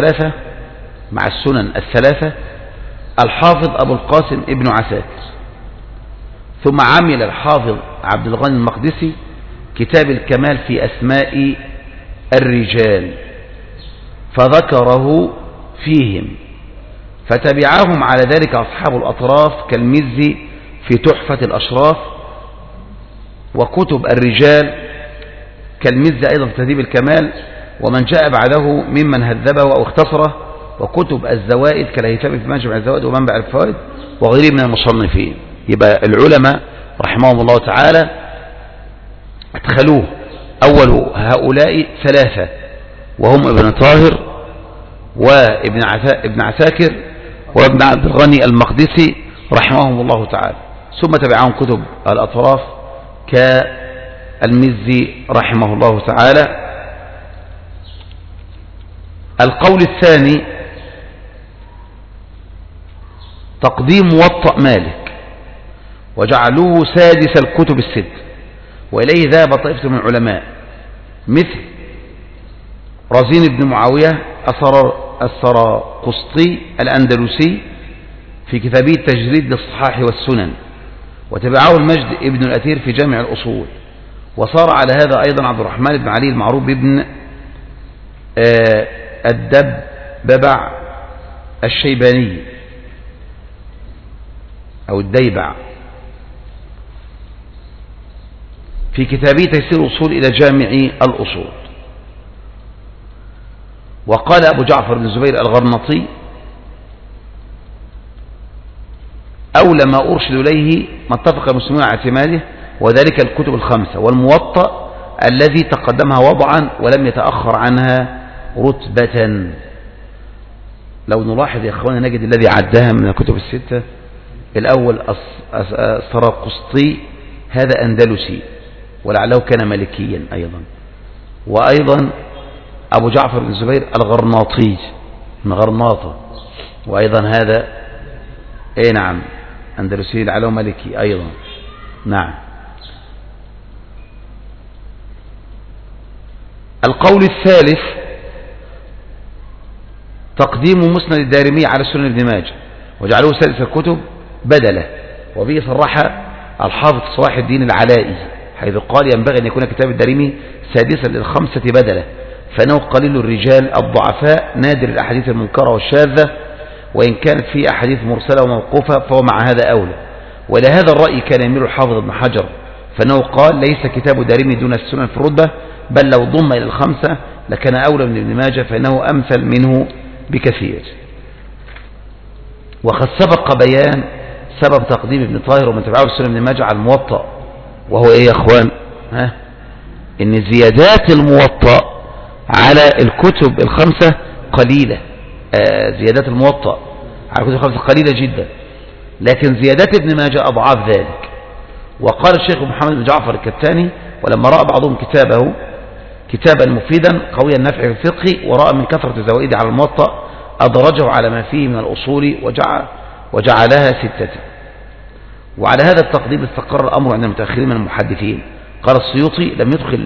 السنن الثلاثة الحافظ أبو القاسم ابن عساكر. ثم عمل الحافظ عبد الغني المقدسي كتاب الكمال في أسماء الرجال فذكره فيهم، فتبعهم على ذلك أصحاب الأطراف كالمزي في تحفة الأشراف، وكتب الرجال كالمزي أيضا في تهذيب الكمال، ومن جاء بعده ممن هذبه أو اختصره، وكتب الزوائد كالهيثمي في مجمع الزوائد ومنبع الفوائد وغيره من المصنفين. يبقى العلماء رحمهم الله تعالى ادخلوه أول هؤلاء 3 وهم ابن طاهر وابن عساكر وابن عبد الغني المقدسي رحمهم الله تعالى، ثم تبعهم كتب الأطراف كالمزي رحمه الله تعالى. القول الثاني تقديم موطأ مالك وجعلوه سادس الكتب 6، وإليه ذهب طائفة من العلماء مثل رزين بن معاوية السراقسطي الأندلسي في كتابه التجريد للصحاح والسنن، وتبعه المجد ابن الأثير في جامع الأصول. وصار على هذا أيضا عبد الرحمن بن علي المعروف بابن الدببع الشيباني أو الديبع في كتابه تيسير الأصول إلى جامع الأصول. وقال أبو جعفر بن الزبير الغرناطي: أولى ما أرشد إليه ما اتفق المسلمون على اعتماده، وذلك الكتب الخمسة والموطأ الذي تقدمها وضعا ولم يتأخر عنها رتبة. لو نلاحظ يا أخوانا نجد الذي عدها من الكتب الستة: الأول السراقسطي، هذا أندلسي ولعله كان مالكيا أيضا، وأيضا أبو جعفر بن الزبير الغرناطي من غرناطة، وأيضا هذا نعم أندلسي لعله مالكي أيضا. نعم. القول الثالث تقديم مسند الدارمي على سنن ابن ماجه وجعله سادس الكتب بدله، وبه صرح الحافظ صلاح الدين العلائي حيث قال: ينبغي أن يكون كتاب الدارمي سادسا للخمسة بدله، فإنه قليل الرجال الضعفاء نادر الأحاديث المنكرة والشاذة، وإن كانت فيه أحاديث مرسلة وموقوفة فهو مع هذا أولى. وإلى هذا الرأي كان يميل الحافظ ابن حجر، فإنه قال: ليس كتاب دارمي دون السنن في الرتبة، بل لو ضم إلى الخمسة لكان أولى من ابن ماجه، فإنه أمثل منه بكثير. وقد سبق بيان سبب تقديم ابن طاهر ومن تبعه السنن ابن ماجه على الموطأ، وهو إيه يا أخوان؟ إن زيادات الموطأ على الكتب الخمسة قليلة. زيادات الموطأ على الكتب الخمسة قليلة جدا، لكن زيادات ابن ماجه أضعاف ذلك. وقال الشيخ محمد بن جعفر الكتاني: ولما رأى بعضهم كتابه كتابا مفيدا قوي النفع في الفقه، ورأى من كثرة زوائده على الموطأ أدرجه على ما فيه من الأصول وجعلها ستة. وعلى هذا التقديم استقر الأمر عند المتأخرين من المحدثين. قال السيوطي: لم يدخل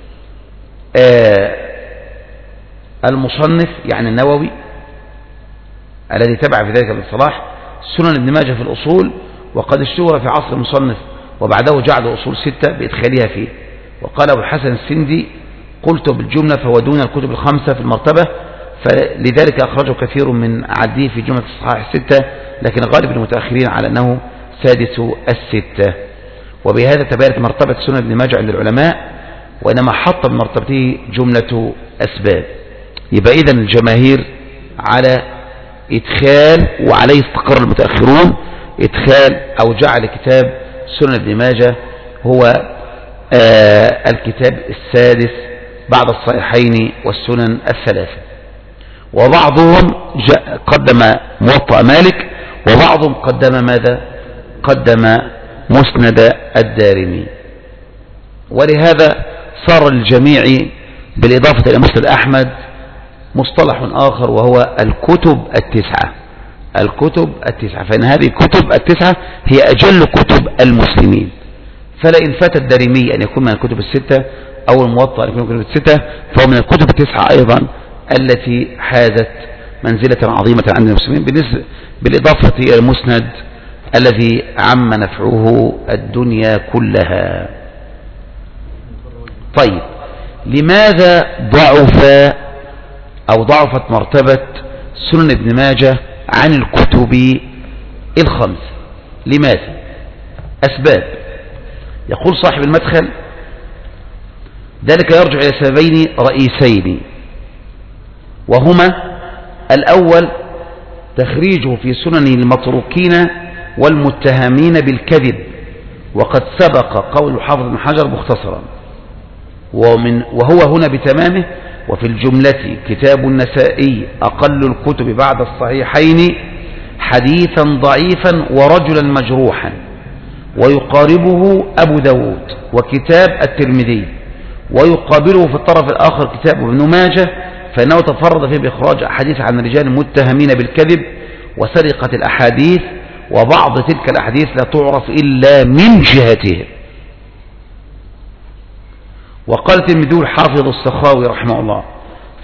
المصنف يعني النووي الذي تبع في ذلك ابن صلاح سنن ابن ماجه في الأصول، وقد اشتهر في عصر المصنف وبعده جعل أصول ستة بإدخالها فيه. وقال أبو الحسن السندي: قلت بالجملة فهو دون الكتب الخمسة في المرتبة، فلذلك أخرجه كثير من عديه في جملة الصحاح الستة، لكن غالب المتأخرين على أنه سادس الستة. وبهذا تبارك مرتبة سنن ابن ماجه عند العلماء، وإنما حط بمرتبته جملة أسباب. يبقى إذن الجماهير على إدخال، وعليه استقر المتأخرون إدخال أو جعل كتاب سنن ابن ماجه هو الكتاب السادس بعد الصحيحين والسنن الثلاثة. وبعضهم قدم موطأ مالك، وبعضهم قدم ماذا؟ قدم مسند الدارمي. ولهذا صار الجميع بالإضافة إلى مسند أحمد مصطلح آخر، وهو الكتب التسعة. الكتب التسعة، فإن هذه الكتب التسعة هي أجل كتب المسلمين، فلئن فات الدارمي أن يكون من الكتب الستة أو الموطأ أن يكون من الكتب الستة، فهو من الكتب التسعة أيضا التي حازت منزلة عظيمة عند المسلمين بالإضافة إلى المسند الذي عم نفعه الدنيا كلها. طيب، لماذا ضعفت مرتبة سنن ابن ماجه عن الكتب الخمسة؟ لماذا؟ أسباب. يقول صاحب المدخل: ذلك يرجع إلى سببين رئيسين، وهما: الأول تخريجه في سنن المتروكين والمتهمين بالكذب، وقد سبق قول الحافظ بن حجر مختصرا، وهو هنا بتمامه: وفي الجملة كتاب النسائي أقل الكتب بعد الصحيحين حديثا ضعيفا ورجلا مجروحا، ويقاربه أبو داود وكتاب الترمذي، ويقابله في الطرف الآخر كتاب ابن ماجه، فإنه تفرد فيه بإخراج أحاديث عن رجال متهمين بالكذب وسرقة الأحاديث، وبعض تلك الأحاديث لا تعرف إلا من جهتهم. وقال الترمذي الحافظ السخاوي رحمه الله: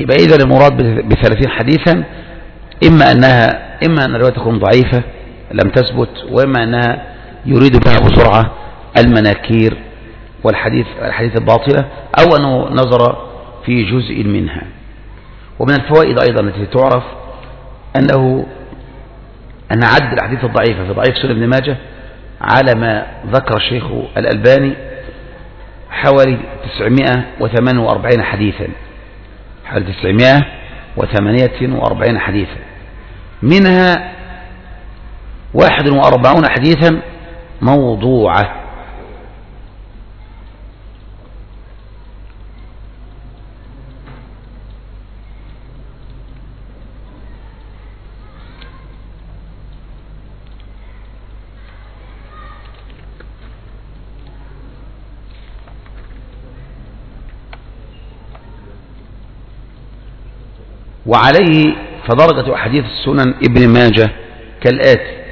يبقى إذا المراد ب30 حديثا إما أن الرواية تكون ضعيفة لم تثبت، وإما أنها يريد بها بسرعة المناكير والحديث الباطلة، أو أنه نظر في جزء منها. ومن الفوائد أيضا التي تعرف أن عد الأحاديث الضعيفة في ضعيف سنن ابن ماجه على ما ذكر الشيخ الألباني حوالي 948 حديثا، حوالي 948 حديثا، منها 41 حديثا موضوعة. وعليه فدرجة أحاديث السنن ابن ماجه كالآتي: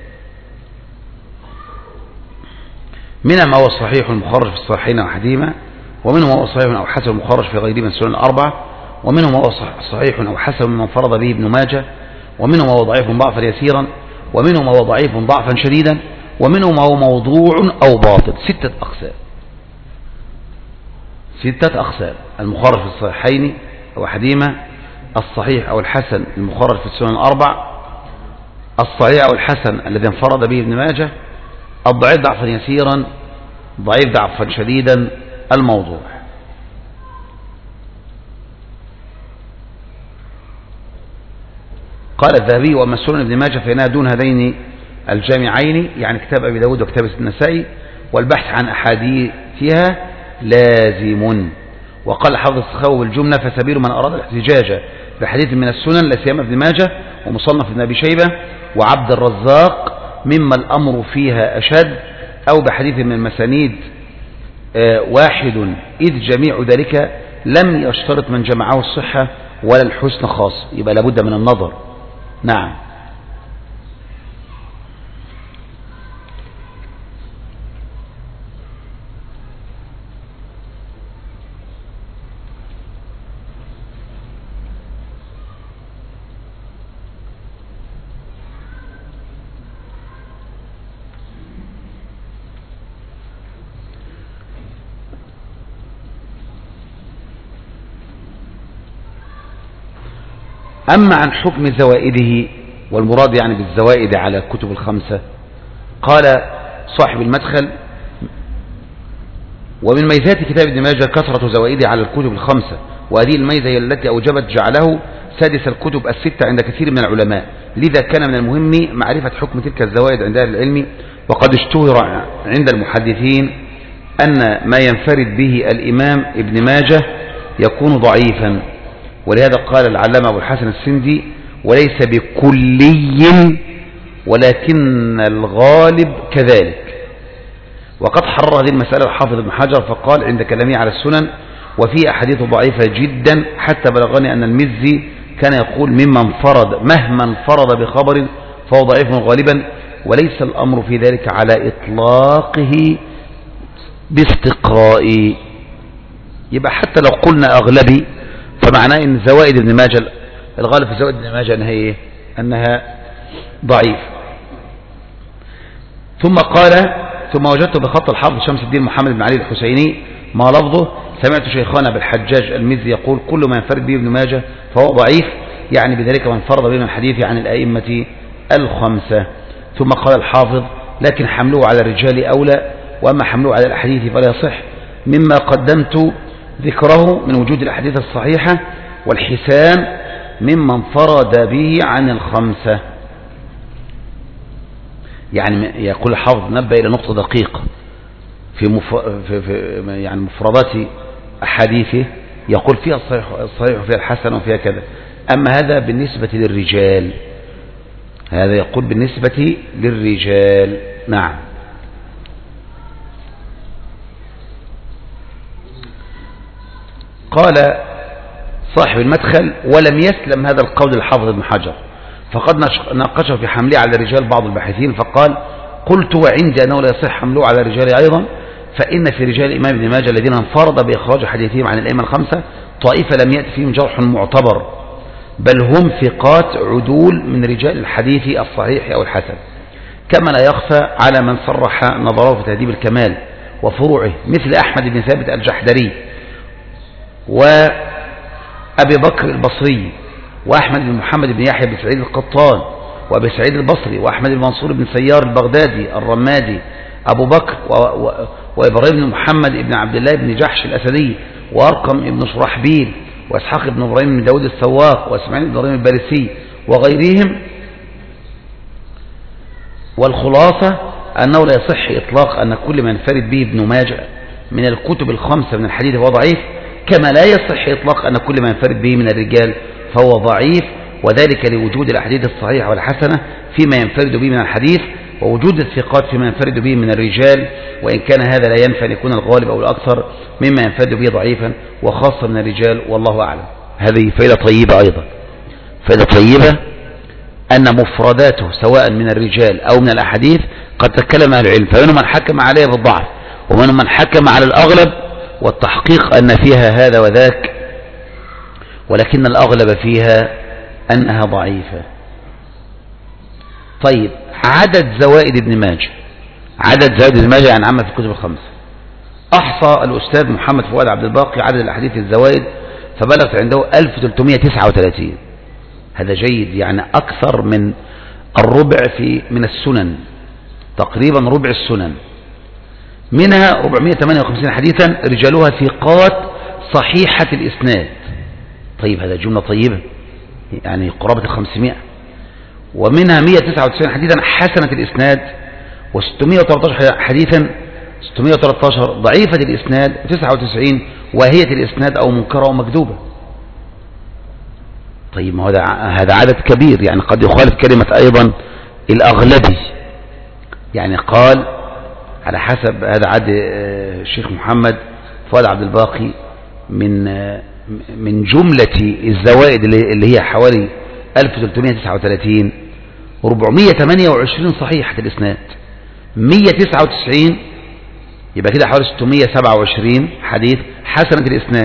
منها ما هو صحيح مخرج في الصحيحين وحديثهما، ومنه ما هو صحيح أو حسن مخرج في غيره من السنن الأربعة، ومنه ما هو صحيح أو حسن من فرض به ابن ماجه، ومنه ما هو ضعيف ضعفا يسيرا، ومنه ما هو ضعيف ضعفا شديدا، ومنه ما هو موضوع أو باطل. 6 أقسام، 6 أقسام: المخرج في الصحيحين وحديثهما، الصحيح أو الحسن المخرج في السنن الأربع، الصحيح أو الحسن الذي انفرد به ابن ماجه، الضعيف ضعفا يسيرا، ضعيف ضعفا شديدا، الموضوع. قال الذهبي: وأما السنن ابن ماجه فإنها دون هذين الجامعين، يعني كتاب أبي داود وكتاب النسائي، والبحث عن أحاديثها لازم. وقال حافظ السخاوي بالجملة: فسبيل من أراد الاحتجاج بحديث من السنن لا سيما ابن ماجه ومصنف ابن أبي شيبة وعبد الرزاق مما الأمر فيها أشد، أو بحديث من المسانيد واحد، إذ جميع ذلك لم يشترط من جمعه الصحة ولا الحسن خاص. يبقى لابد من النظر. نعم. أما عن حكم زوائده، والمراد يعني بالزوائد على الكتب الخمسة، قال صاحب المدخل: ومن ميزات كتاب ابن ماجه كثرة زوائده على الكتب الخمسة، وهذه الميزة هي التي أوجبت جعله سادس الكتب الستة عند كثير من العلماء، لذا كان من المهم معرفة حكم تلك الزوائد عند أهل العلم. وقد اشتهر عند المحدثين أن ما ينفرد به الإمام ابن ماجه يكون ضعيفا، ولهذا قال العلامة أبو الحسن السندي: وليس بكلي ولكن الغالب كذلك. وقد حرر هذه المسألة الحافظ ابن حجر فقال عند كلامه على السنن: وفي أحاديث ضعيفة جدا، حتى بلغني أن المزي كان يقول: مهما انفرد بخبر فهو ضعيف غالبا، وليس الأمر في ذلك على إطلاقه باستقراء. يبقى حتى لو قلنا أغلبي فمعناه ان زوائد ابن ماجه الغالب في زوائد ابن ماجه انها ضعيف. ثم وجدت بخط الحافظ شمس الدين محمد بن علي الحسيني ما لفظه: سمعت شيخنا بالحجاج المزي يقول: كل ما ينفرد به ابن ماجه فهو ضعيف، يعني بذلك من فرض به من الحديث عن الأئمة الخمسة. ثم قال الحافظ: لكن حمله على الرجال أولى، وأما حمله على الأحاديث فلا يصح، مما قدمت ذكره من وجود الأحاديث الصحيحة، والحسان مما انفرد به عن الخمسة. يعني يقول الحافظ نبه إلى نقطة دقيقة في يعني مفردات أحاديثه، يقول فيها الصحيح وفيها الحسن وفيها كذا. أما هذا بالنسبة للرجال، هذا يقول بالنسبة للرجال. نعم. قال صاحب المدخل: ولم يسلم هذا القول الحافظ ابن حجر، فقد ناقشه في حمله على الرجال بعض الباحثين، فقال: قلت وعندي أنه لا يصح حمله على الرجال أيضا، فإن في رجال الإمام ابن ماجه الذين انفرد بإخراج حديثهم عن الأئمة الخمسة طائفة لم يأتي فيهم جرح معتبر، بل هم ثقات عدول من رجال الحديث الصحيح أو الحسن، كما لا يخفى على من صرح نظره في تهذيب الكمال وفروعه مثل أحمد بن ثابت الجحدري وأبي بكر البصري وأحمد بن محمد بن يحيى بن سعيد القطان وأبي سعيد البصري وأحمد بن منصور بن سيار البغدادي الرمادي أبو بكر وإبراهيم بن محمد بن عبد الله بن جحش الأسدي وأرقم بن شرحبيل وإسحاق بن إبراهيم بن داود السواق وإسماعيل بن إبراهيم البارسي وغيرهم. والخلاصة أنه لا يصح إطلاق أن كل ما ينفرد به ابن ماجه من الكتب الخمسة من الحديث فهو ضعيف، كما لا يصح إطلاق أن كل ما ينفرد به من الرجال فهو ضعيف، وذلك لوجود الأحاديث الصحيحة والحسنة فيما ينفرد به من الحديث، ووجود الثقات فيما ينفرد به من الرجال، وإن كان هذا لا ينفع أن يكون الغالب أو الأكثر مما ينفرد به ضعيفا وخاصة من الرجال، والله أعلم. هذه فائدة طيبة أيضا، فائدة طيبة أن مفرداته سواء من الرجال أو من الأحاديث قد تكلم أهل العلم، فمنهم من حكم عليها بالضعف ومنهم من حكم على الأغلب والتحقيق أن فيها هذا وذاك، ولكن الأغلب فيها أنها ضعيفة. طيب، عدد زوائد ابن ماجه، عدد زوائد ابن ماجه يعني عامة في الكتب الخمسة. أحصى الأستاذ محمد فؤاد عبد الباقي عدد الأحاديث الزوائد فبلغت عنده 1339. هذا جيد، يعني أكثر من الربع من السنن، تقريبا ربع السنن، منها 458 حديثا رجالها ثقات صحيحة الإسناد. طيب، هذا جملة طيبة، يعني قرابة 500. ومنها 199 حديثا حسنة الإسناد، و613 حديثا 613 ضعيفة الإسناد، و99 واهية الإسناد أو منكرة أو مكذوبة. طيب، ما هذا عدد كبير، يعني قد يخالف كلمة أيضا الأغلبي، يعني قال على حسب هذا عد الشيخ محمد فؤاد عبد الباقي من جملة الزوائد اللي هي حوالي 1339 428 صحيحة الإسناد، 199 يبقى كده حوالي 627 حديث حسنة الإسناد،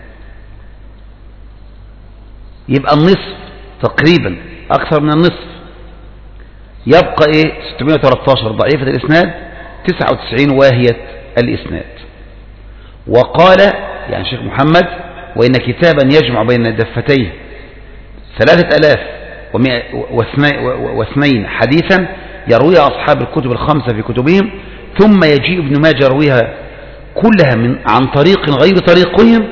يبقى النصف تقريبا، أكثر من النصف. يبقى إيه؟ 613 ضعيفة الإسناد، 99 واهية الإسناد. وقال يعني شيخ محمد: وإن كتابا يجمع بين الدفتين 3002 حديثا يرويها أصحاب الكتب الخمسة في كتبهم، ثم يجيء ابن ماجه يرويها كلها عن طريق غير طرقهم،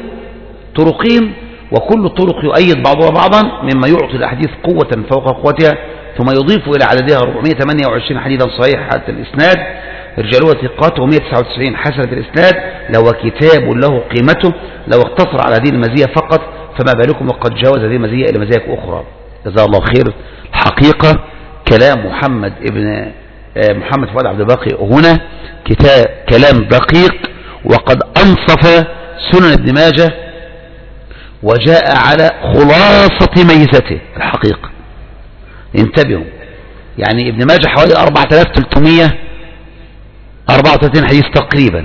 وكل الطرق يؤيد بعضها بعضا مما يعطي الأحاديث قوة فوق قوتها، ثم يضيف إلى عددها 428 حديثا صحيحة الإسناد رجالها ثقات، و199 حسنة الإسناد. لو كتاب له قيمته لو اقتصر على هذه المزية فقط، فما بالكم وقد جاوز هذه المزية إلى مزايا أخرى. جزاه الله خير. الحقيقة كلام محمد فؤاد عبد الباقي هنا كلام دقيق، وقد أنصف سنن ابن ماجه وجاء على خلاصة ميزته. الحقيقة انتبهوا، يعني ابن ماجه حوالي 4334 حديث تقريبا،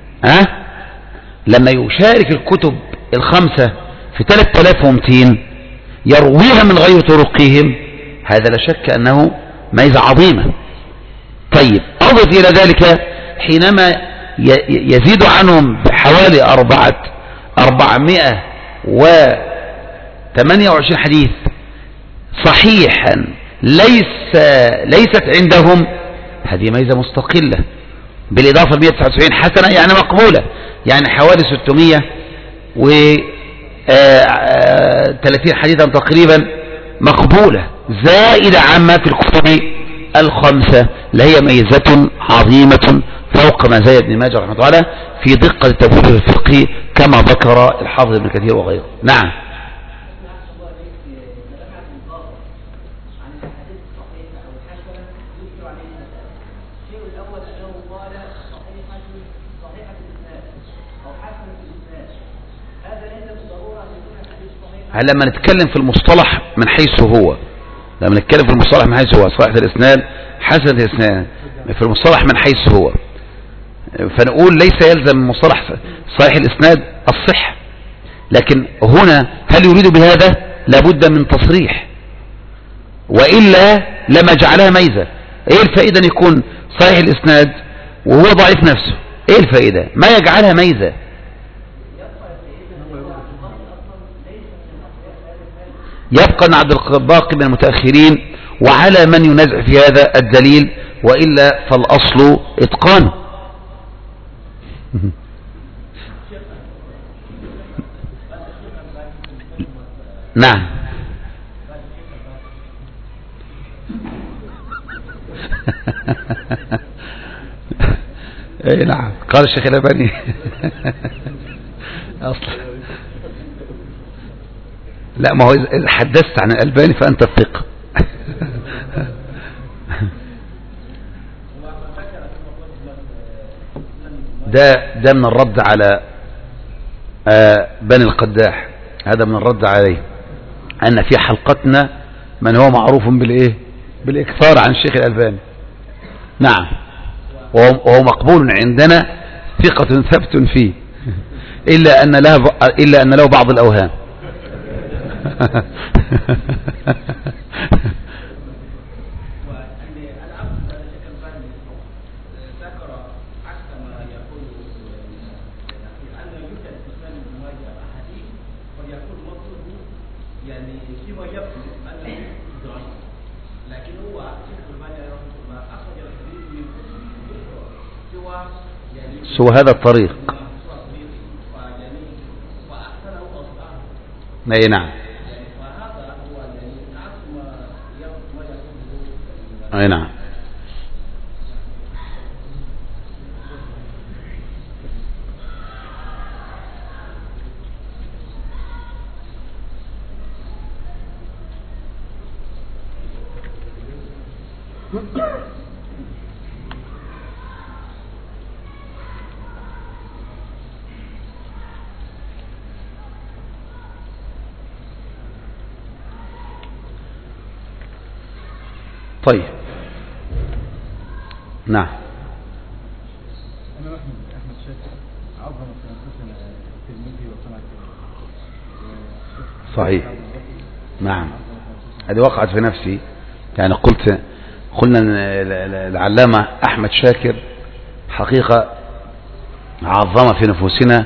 لما يشارك الكتب الخمسة في 3200 يرويها من غير طرقهم، هذا لا شك أنه ميزة عظيمة. طيب، أضف إلى ذلك حينما يزيد عنهم بحوالي 428 حديث صحيحا ليست عندهم، هذه ميزة مستقلة، بالإضافة ل 199 حسنة يعني مقبولة، يعني حوالي 630 حديثا تقريبا مقبولة، زائدة عما في الكتب الخمسة، لهي ميزة عظيمة فوق ما زاد ابن ماجه رحمه الله تعالى في دقة التبويب الفقهي كما ذكر الحافظ ابن كثير وغيره. نعم. لما نتكلم في المصطلح من حيث هو، صحيح الإسناد حسن الإسناد، في المصطلح من حيث هو، فنقول ليس يلزم مصطلح صحيح الإسناد الصحة، لكن هنا هل يريد بهذا؟ لابد من تصريح، وإلا لما جعلها ميزة. ايه الفائدة ان يكون صحيح الاسناد وهو ضعيف نفسه؟ ايه الفائدة؟ ما يجعلها ميزة. يبقى ان عبد الباقي من المتأخرين، وعلى من ينازع في هذا الدليل، وإلا فالأصل إتقانه. نعم. اي نعم، قال الشيخ الألباني اصلا لا، ما هو إذا حدثت عن الألباني فأنت الثقة. ده من الرد على بني القداح، هذا من الرد عليه، أن في حلقتنا من هو معروف بالإيه؟ بالإكثار عن الشيخ الألباني. نعم، وهو مقبول عندنا، ثقة ثبت فيه، إلا أن له بعض الأوهام. سوى هذا الطريق. اي نعم، اي نعم. طيب، نعم. صحيح، نعم، هذه وقعت في نفسي. يعني قلنا العلامة أحمد شاكر حقيقة عظم في نفوسنا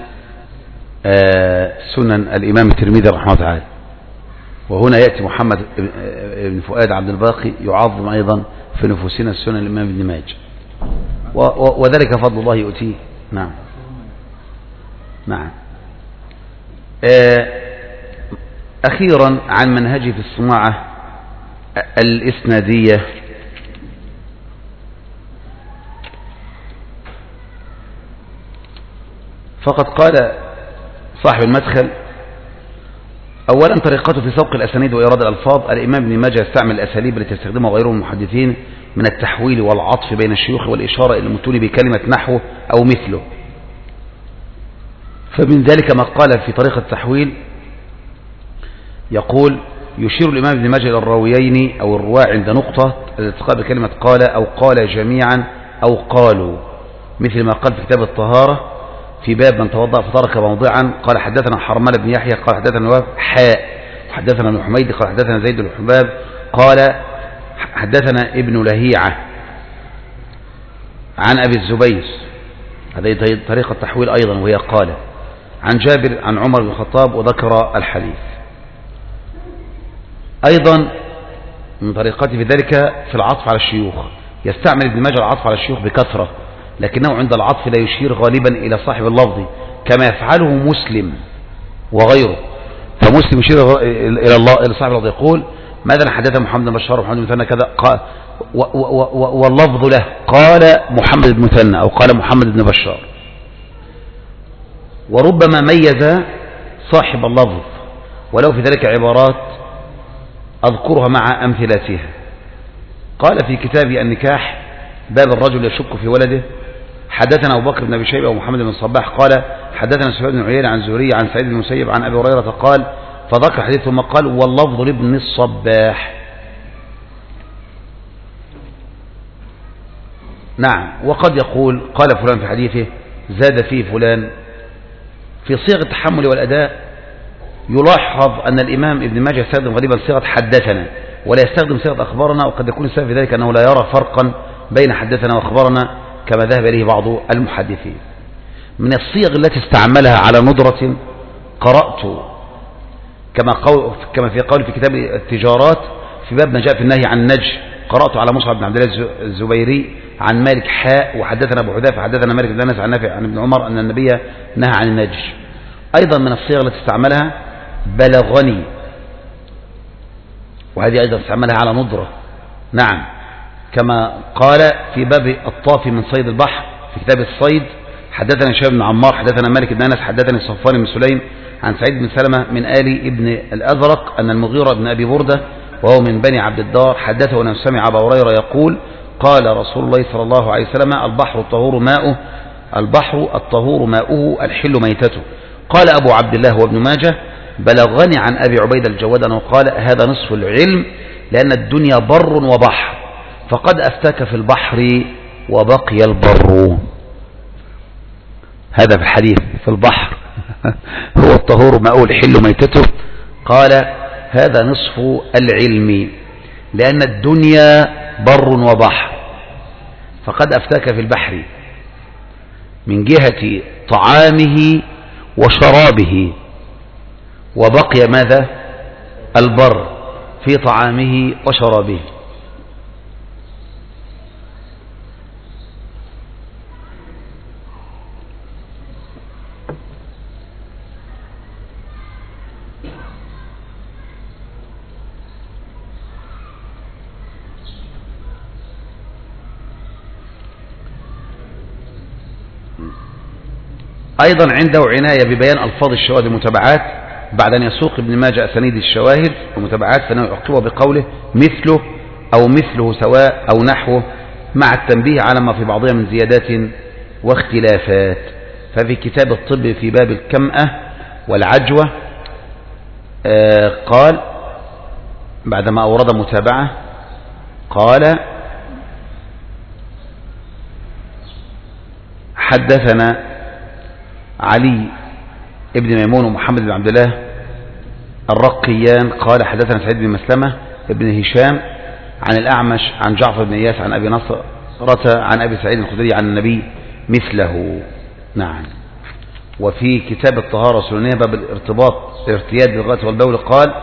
سنن الإمام الترمذي رحمه الله تعالى، وهنا يأتي محمد بن فؤاد عبد الباقي يعظم أيضا في نفوسنا السنن الإمام ابن ماجه، وذلك فضل الله يؤتيه. نعم، نعم. أخيرا عن منهجي في الصناعة الإسنادية. فقد قال صاحب المدخل: أولا طريقته في سوق الأسانيد وإيراد الألفاظ. الإمام ابن ماجه يستعمل الأساليب التي يستخدمها غيره من المحدثين من التحويل والعطف بين الشيوخ والإشارة إلى المتون بكلمة نحو أو مثله. فمن ذلك ما قال في طريقة التحويل، يقول: يشير الإمام ابن ماجه إلى الراويين أو الرواة عند نقطة الالتقاء بكلمة قال أو قال جميعا أو قالوا، مثل ما قال في كتاب الطهارة في باب من توضأ فترك موضعا، قال حدثنا حرملة بن يحيى قال حدثنا نواف حاء، حدثنا ابن حميد قال حدثنا زيد بن حباب قال حدثنا ابن لهيعة عن أبي الزبير. هذه طريقة تحويل أيضا، وهي قال عن جابر عن عمر بن الخطاب، وذكر الحديث. أيضا من طريقته في ذلك في العطف على الشيوخ، يستعمل ابن ماجه العطف على الشيوخ بكثرة، لكنه عند العطف لا يشير غالبا إلى صاحب اللفظ كما يفعله مسلم وغيره. فمسلم يشير إلى صاحب اللفظ، يقول: ماذا حدث محمد بن بشار ومحمد بن مثنى كذا، واللفظ له قال محمد بن مثنى أو قال محمد بن بشار. وربما ميز صاحب اللفظ ولو في ذلك عبارات أذكرها مع أمثلاتها. قال في كتاب النكاح باب الرجل يشك في ولده: حدثنا أبو بكر بن أبي شيبة ومحمد بن الصباح قال حدثنا سفيان بن عيينة عن زهري عن سعيد بن المسيب عن أبي هريرة قال، فذكر حديث ثم قال: واللفظ لابن الصباح. نعم. وقد يقول: قال فلان في حديثه، زاد فيه فلان، في صيغ التحمل والأداء يلاحظ أن الإمام ابن ماجه يستخدم غالبا صيغة حدثنا ولا يستخدم صيغة أخبارنا، وقد يكون السبب في ذلك أنه لا يرى فرقا بين حدثنا وأخبارنا كما ذهب إليه بعض المحدثين. من الصيغ التي استعملها على ندرة قرأت كما في قول في كتاب التجارات في باب ما جاء في النهي عن النجش، قرأت على مصعب بن عبد الله الزبيري عن مالك حاء وحدثنا أبو حذافة حدثنا مالك بن أنس عن نافع عن ابن عمر أن النبي نهى عن النجش. أيضا من الصيغ التي استعملها بلغني، وهذه أيضا استعملها على ندرة، نعم، كما قال في باب الطافي من صيد البحر في كتاب الصيد حدثنا شهاب بن عمار حدثنا مالك بن أنس حدثني صفوان بن سليم عن سعيد بن سلمة من آل ابن الأزرق أن المغيرة بن أبي بردة وهو من بني عبد الدار حدثه أنه سمع أبا هريرة يقول قال رسول الله صلى الله عليه وسلم البحر الطهور ماؤه الحل ميتته. قال أبو عبد الله وابن ماجه بلغني عن أبي عبيد الجواد أنه قال هذا نصف العلم لأن الدنيا بر وبحر فقد أفتاك في البحر وبقي البر. هذا في الحديث في البحر هو الطهور ماؤه الحل ميتته، قال هذا نصف العلم لأن الدنيا بر وبحر فقد أفتاك في البحر من جهة طعامه وشرابه وبقي ماذا؟ البر في طعامه وشرابه. أيضا عنده عناية ببيان ألفاظ الشواهد والمتابعات بعد أن يسوق ابن ماجه أسانيد الشواهد والمتابعات فإنه يعقبه بقوله مثله أو مثله سواء أو نحوه مع التنبيه على ما في بعضها من زيادات واختلافات. ففي كتاب الطب في باب الكمأة والعجوة قال بعدما أورد متابعة قال حدثنا علي ابن ميمون ومحمد بن عبد الله الرقيان قال حدثنا سعيد بن مسلمة ابن هشام عن الأعمش عن جعفر بن إياس عن أبي نصرة عن أبي سعيد الخدري عن النبي مثله. نعم. وفي كتاب الطهارة السنية باب الارتياد بالغائط والبول قال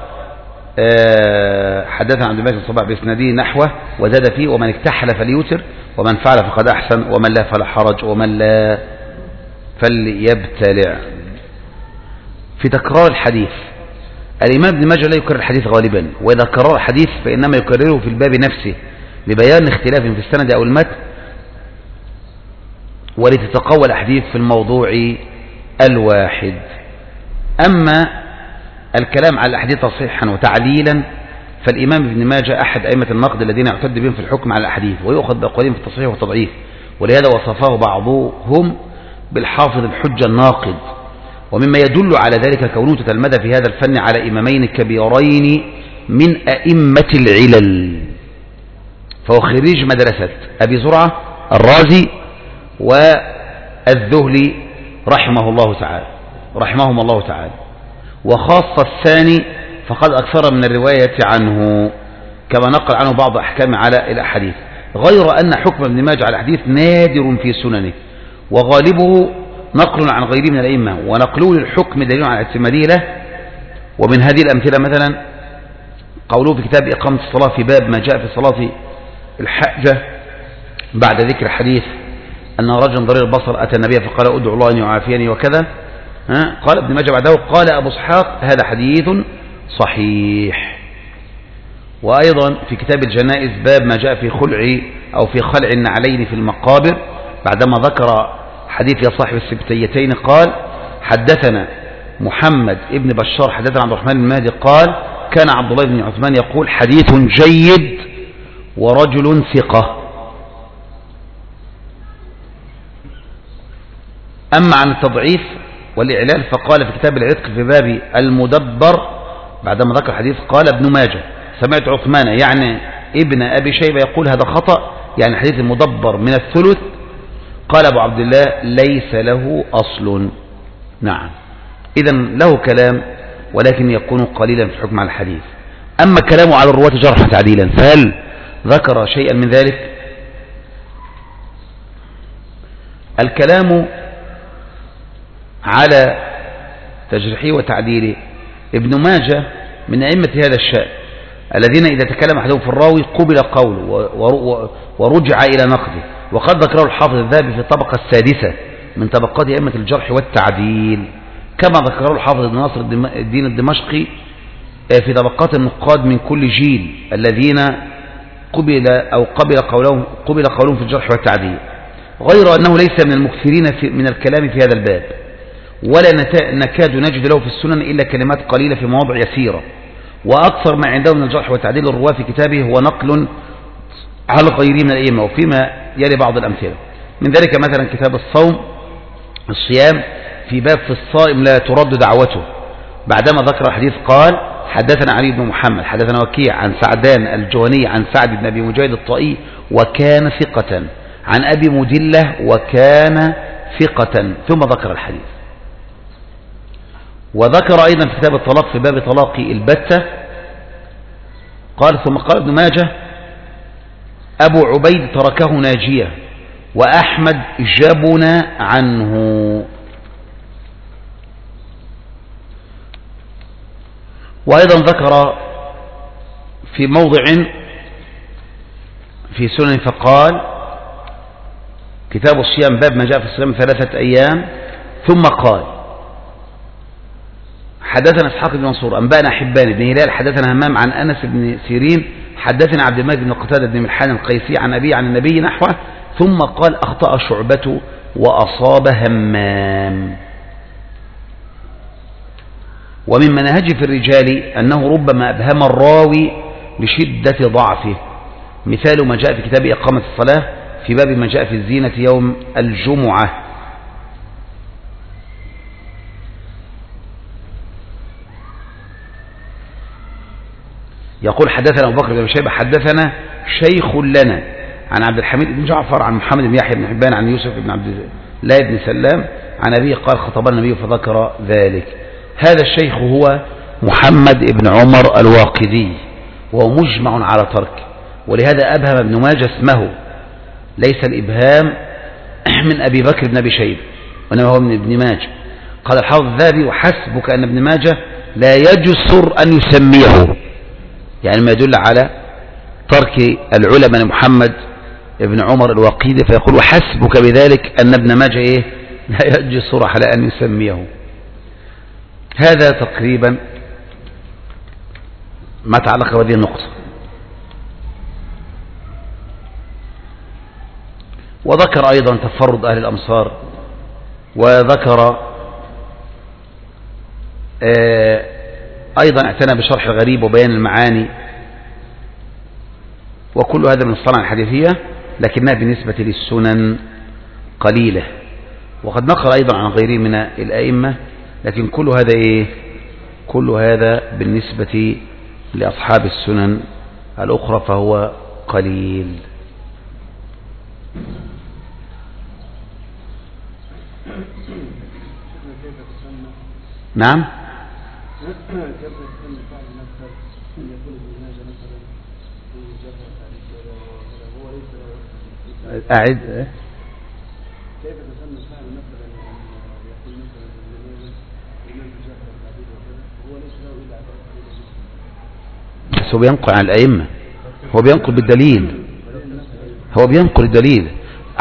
حدثنا عبد الملك بن صباح بإسناده نحوه وزاد فيه ومن اكتحل فليوتر ومن فعل فقد أحسن ومن لا فلا حرج ومن لا فليبتلع. في تكرار الحديث الإمام ابن ماجه لا يكرر الحديث غالبا، وإذا كرر الحديث فإنما يكرره في الباب نفسه لبيان اختلاف في السند أو المتن ولتتقوى الأحاديث في الموضوع الواحد. أما الكلام على الأحاديث تصحيحا وتعليلا فالإمام ابن ماجه أحد أئمة النقد الذين يعتد بهم في الحكم على الأحاديث ويؤخذ بأقوالهم في التصحيح والتضعيف، ولهذا وصفه بعضهم بالحافظ الحجة الناقد. ومما يدل على ذلك كونه تتلمذ في هذا الفن على إمامين كبيرين من أئمة العلل، فهو خريج مدرسة أبي زرعة الرازي والذهلي رحمهم الله تعالى. وخاصة الثاني فقد أكثر من الرواية عنه كما نقل عنه بعض أحكام على الأحاديث، غير أن حكم ابن ماجه على الحديث نادر في سننه وغالبه نقل عن غيره من الأئمة، ونقله للحكم دليل على اعتماده له. ومن هذه الأمثلة مثلا قوله في كتاب إقامة الصلاة في باب ما جاء في صلاة الحاجة بعد ذكر حديث أن رجلا ضرير البصر أتى النبي فقال أدعو الله أن يعافيني وكذا، قال ابن ماجه بعده قال أبو اسحاق هذا حديث صحيح. وأيضا في كتاب الجنائز باب ما جاء في خلع أو في خلع النعلين في المقابر بعدما ذكر حديث يا صاحب السبتيتين قال حدثنا محمد ابن بشار حدثنا عبد الرحمن بن مهدي قال كان عبد الله بن عثمان يقول حديث جيد ورجل ثقة. أما عن التضعيف والإعلال فقال في كتاب العتق في باب المدبر بعدما ذكر حديث قال ابن ماجه سمعت عثمان يعني ابن أبي شيبة يقول هذا خطأ يعني حديث المدبر من الثلث. قال أبو عبد الله ليس له أصل. نعم، إذن له كلام ولكن يكون قليلا في الحكم على الحديث. أما كلامه على الرواة جرحا تعديلا فهل ذكر شيئا من ذلك؟ الكلام على تجريحه وتعديله ابن ماجه من أئمة هذا الشأن الذين إذا تكلم أحدهم في الراوي قبل قوله ورجع إلى نقده، وقد ذكره الحافظ الذهبي في الطبقة السادسة من طبقات أئمة الجرح والتعديل، كما ذكره الحافظ ابن ناصر الدين الدمشقي في طبقات النقاد من كل جيل الذين قبل قولهم في الجرح والتعديل، غير أنه ليس من المكثرين من الكلام في هذا الباب، ولا نكاد نجد له في السنن إلا كلمات قليلة في مواضع يسيرة، وأكثر ما عنده من الجرح والتعديل الرواة في كتابه هو نقل على غيره من الأئمة، وفيما يلي بعض الأمثلة من ذلك مثلا كتاب الصيام في باب في الصائم لا ترد دعوته، بعدما ذكر الحديث قال حدثنا علي بن محمد حدثنا وكيع عن سعدان الجهني عن سعد بن أبي مجاهد الطائي وكان ثقة، عن أبي مدلة وكان ثقة، ثم ذكر الحديث. وذكر أيضا في كتاب الطلاق في باب طلاق البتة قال ثم قال ابن ماجه أبو عبيد تركه ناجية وأحمد جبن عنه. وأيضا ذكر في موضع في سنن فقال كتاب الصيام باب ما جاء في الصيام 3 أيام، ثم قال حدثنا اسحاق بن منصور أنبأنا حبان بن هلال حدثنا همام عن أنس بن سيرين حدثنا عبد الملك بن قتادة بن ملحان القيسي عن أبي عن النبي نحوه، ثم قال أخطأ شعبة وأصاب همام. ومن منهجه في الرجال أنه ربما أبهم الراوي لشدة ضعفه، مثال ما جاء في كتاب إقامة الصلاة في باب ما جاء في الزينة يوم الجمعة. يقول حدثنا أبو بكر بن شيبة حدثنا شيخ لنا عن عبد الحميد بن جعفر عن محمد بن يحيى بن حبان عن يوسف بن عبد الله بن سلام عن أبيه قال خطبنا النبي فذكر ذلك. هذا الشيخ هو محمد بن عمر الواقدي وهو مجمع على ترك، ولهذا أبهم ابن ماجه اسمه، ليس الإبهام من أبي بكر بن أبي شيبة وإنما هو من ابن ماجه. قال الحافظ الذهبي وحسبك أن ابن ماجه لا يجسر أن يسميه، يعني ما يدل على ترك العلماء محمد ابن عمر الواقدي، فيقول وحسبك بذلك أن ابن ماجه إيه لا يجسر على أن يسميه. هذا تقريبا ما تعلق بهذه النقطة. وذكر أيضا تفرد أهل الأمصار، وذكر أيضا اعتنى بشرح الغريب وبيان المعاني، وكل هذا من الصنعة الحديثية لكنها بالنسبة للسنن قليلة. وقد نقل أيضا عن غيره من الأئمة، لكن كل هذا إيه؟ كل هذا بالنسبة لأصحاب السنن الأخرى فهو قليل. نعم. أعد. بس هو بينقل عن الأئمة، هو بينقل بالدليل، هو بينقل الدليل.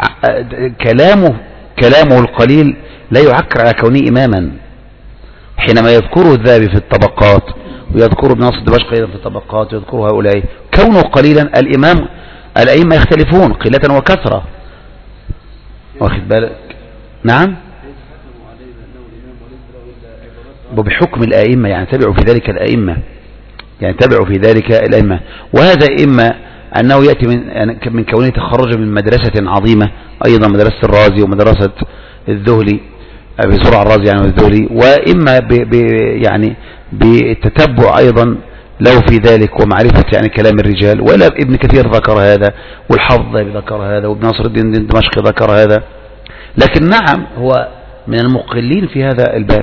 كلامه القليل لا يعكر على كونه إماما. حينما يذكره الذهبي في الطبقات ويذكره ابن ناصر الدمشقي في الطبقات ويذكره هؤلاء كونه قليلا، الأئمة يختلفون قلة وكثرة، واخد بالك؟ نعم. وبحكم الأئمة يعني تبعوا في ذلك الأئمة، يعني تبعوا في ذلك الأئمة. وهذا إما أنه يأتي من كونه تخرج من مدرسة عظيمة، أيضا مدرسة الرازي ومدرسة الذهلي أبي زرع الرازي يعني والذهلي، وإما يعني بالتتبع أيضا له في ذلك ومعرفة يعني كلام الرجال. ولا ابن كثير ذكر هذا، والحافظ ذكر هذا، وابن ناصر الدين الدمشقي ذكر هذا، لكن نعم هو من المقلين في هذا الباب.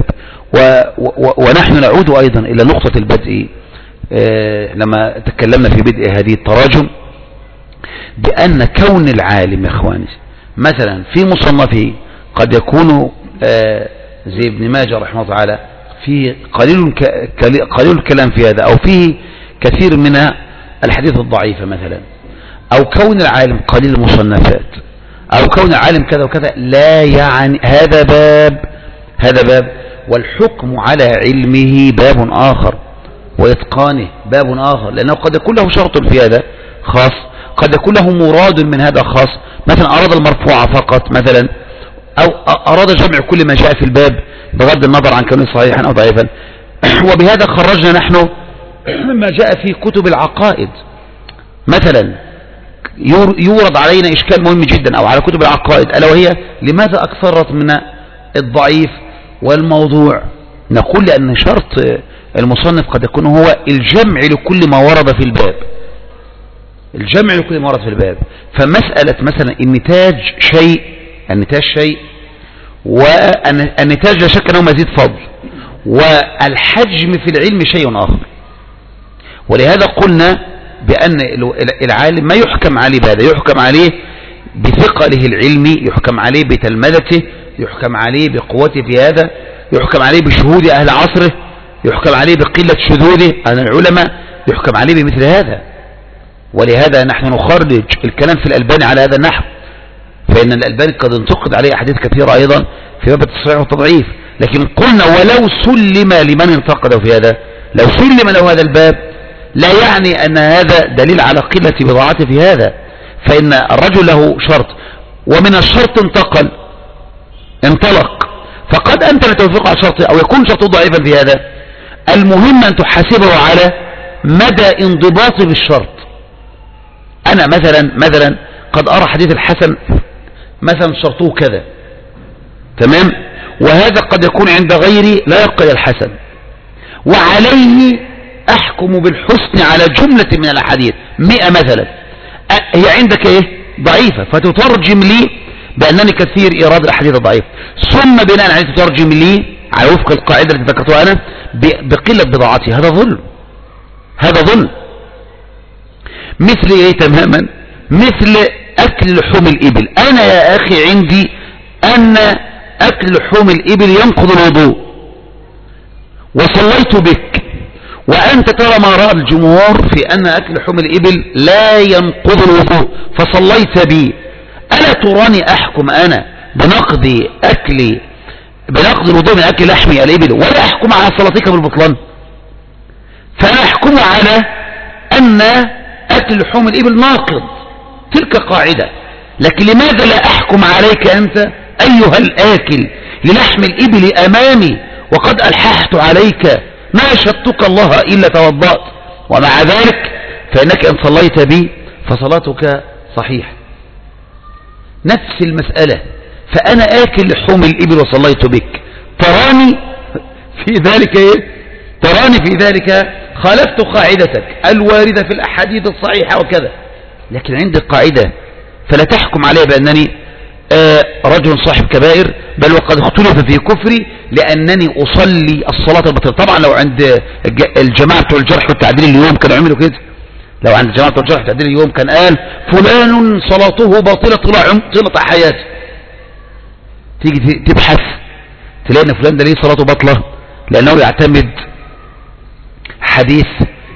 ونحن نعود أيضا إلى نقطة البدء لما تكلمنا في بدء هذه التراجم، بأن كون العالم يا إخواني مثلا في مصنفه قد يكون زي ابن ماجه رحمه الله تعالى فيه قليل الكلام في هذا، أو فيه كثير من الحديث الضعيفة مثلا، أو كون العالم قليل المصنفات، أو كون العالم كذا وكذا، لا يعني هذا باب والحكم على علمه باب آخر، وإتقانه باب آخر، لأنه قد يكون له شرط في هذا خاص، قد يكون له مراد من هذا خاص، مثلا أراد المرفوع فقط مثلا، أو أراد جمع كل ما جاء في الباب بغض النظر عن كونه صحيحا أو ضعيفا. وبهذا خرجنا نحن مما جاء في كتب العقائد مثلا، يورد علينا إشكال مهم جدا أو على كتب العقائد، ألا وهي لماذا أكثرت من الضعيف والموضوع؟ نقول لأن شرط المصنف قد يكون هو الجمع لكل ما ورد في الباب، الجمع لكل ما ورد في الباب. فمسألة مثلا النتاج شيء والنتاج لا شك أنه مزيد فضل، والحجم في العلم شيء آخر. ولهذا قلنا بأن العالم ما يحكم عليه بهذا، يحكم عليه بثقله العلمي، يحكم عليه بتلمذته، يحكم عليه بقوته في هذا، يحكم عليه بشهود أهل عصره، يحكم عليه بقلة شذوذه عن العلماء، يحكم عليه بمثل هذا. ولهذا نحن نخرج الكلام في الألباني على هذا النحو، فإن الألباني قد انتقد عليه أحاديث كثيرة أيضا في باب التصحيح والتضعيف، لكن قلنا ولو سلم لمن انتقده في هذا، لو سلم له هذا الباب لا يعني أن هذا دليل على قلة بضاعته في هذا، فإن الرجل له شرط ومن الشرط انطلق، فقد أنت لتوفيق على شرطه أو يكون شرطه ضعيفا في هذا. المهم أن تحاسبه على مدى انضباطه بالشرط. أنا مثلا قد أرى حديث الحسن مثلا شرطه كذا تمام، وهذا قد يكون عند غيري لا يقل الحسن، وعليه أحكم بالحسن على جملة من الأحاديث 100 مثلا، هي عندك إيه ضعيفة، فتترجم لي بأنني كثير إيراد الأحاديث الضعيفة، ثم بناء عليه تترجم لي على وفق القاعدة التي ذكرتها أنا بقلة بضاعتي. هذا ظلم. مثل إيه تماما؟ مثل أكل لحوم الإبل. أنا يا أخي عندي أن أكل لحوم الإبل ينقض الوضوء، وصليت بك وأنت ترى ما رأى الجمهور في أن أكل لحوم الإبل لا ينقض الوضوء، فصليت بي، ألا تراني أحكم أنا بنقض الوضوء من أكل لحم الإبل ولا أحكم على صلاتك بالبطلان؟ فأنا أحكم على أن أكل لحوم الإبل ناقض، تلك قاعدة. لكن لماذا لا أحكم عليك أنت أيها الآكل للحم الإبل أمامي وقد ألححت عليك ما شدتك الله إلا توضأت، ومع ذلك فإنك إن صليت بي فصلاتك صحيح. نفس المسألة، فأنا آكل لحوم الإبل وصليت بك، تراني في ذلك خالفت قاعدتك الواردة في الأحاديث الصحيحة وكذا، لكن عندي قاعدة فلا تحكم علي بأنني رجل صاحب كبائر، بل وقد اختلف في كفري لأنني أصلي الصلاة الباطلة. طبعا لو عند الجماعة بتوع الجرح والتعديل اليوم كانوا عملوا كده، لو عند الجماعة بتوع الجرح والتعديل اليوم كان قال فلان صلاته باطلة طيلة حياته، تيجي تبحث تلاقي ان فلان ده ليه صلاته باطلة لأنه يعتمد حديث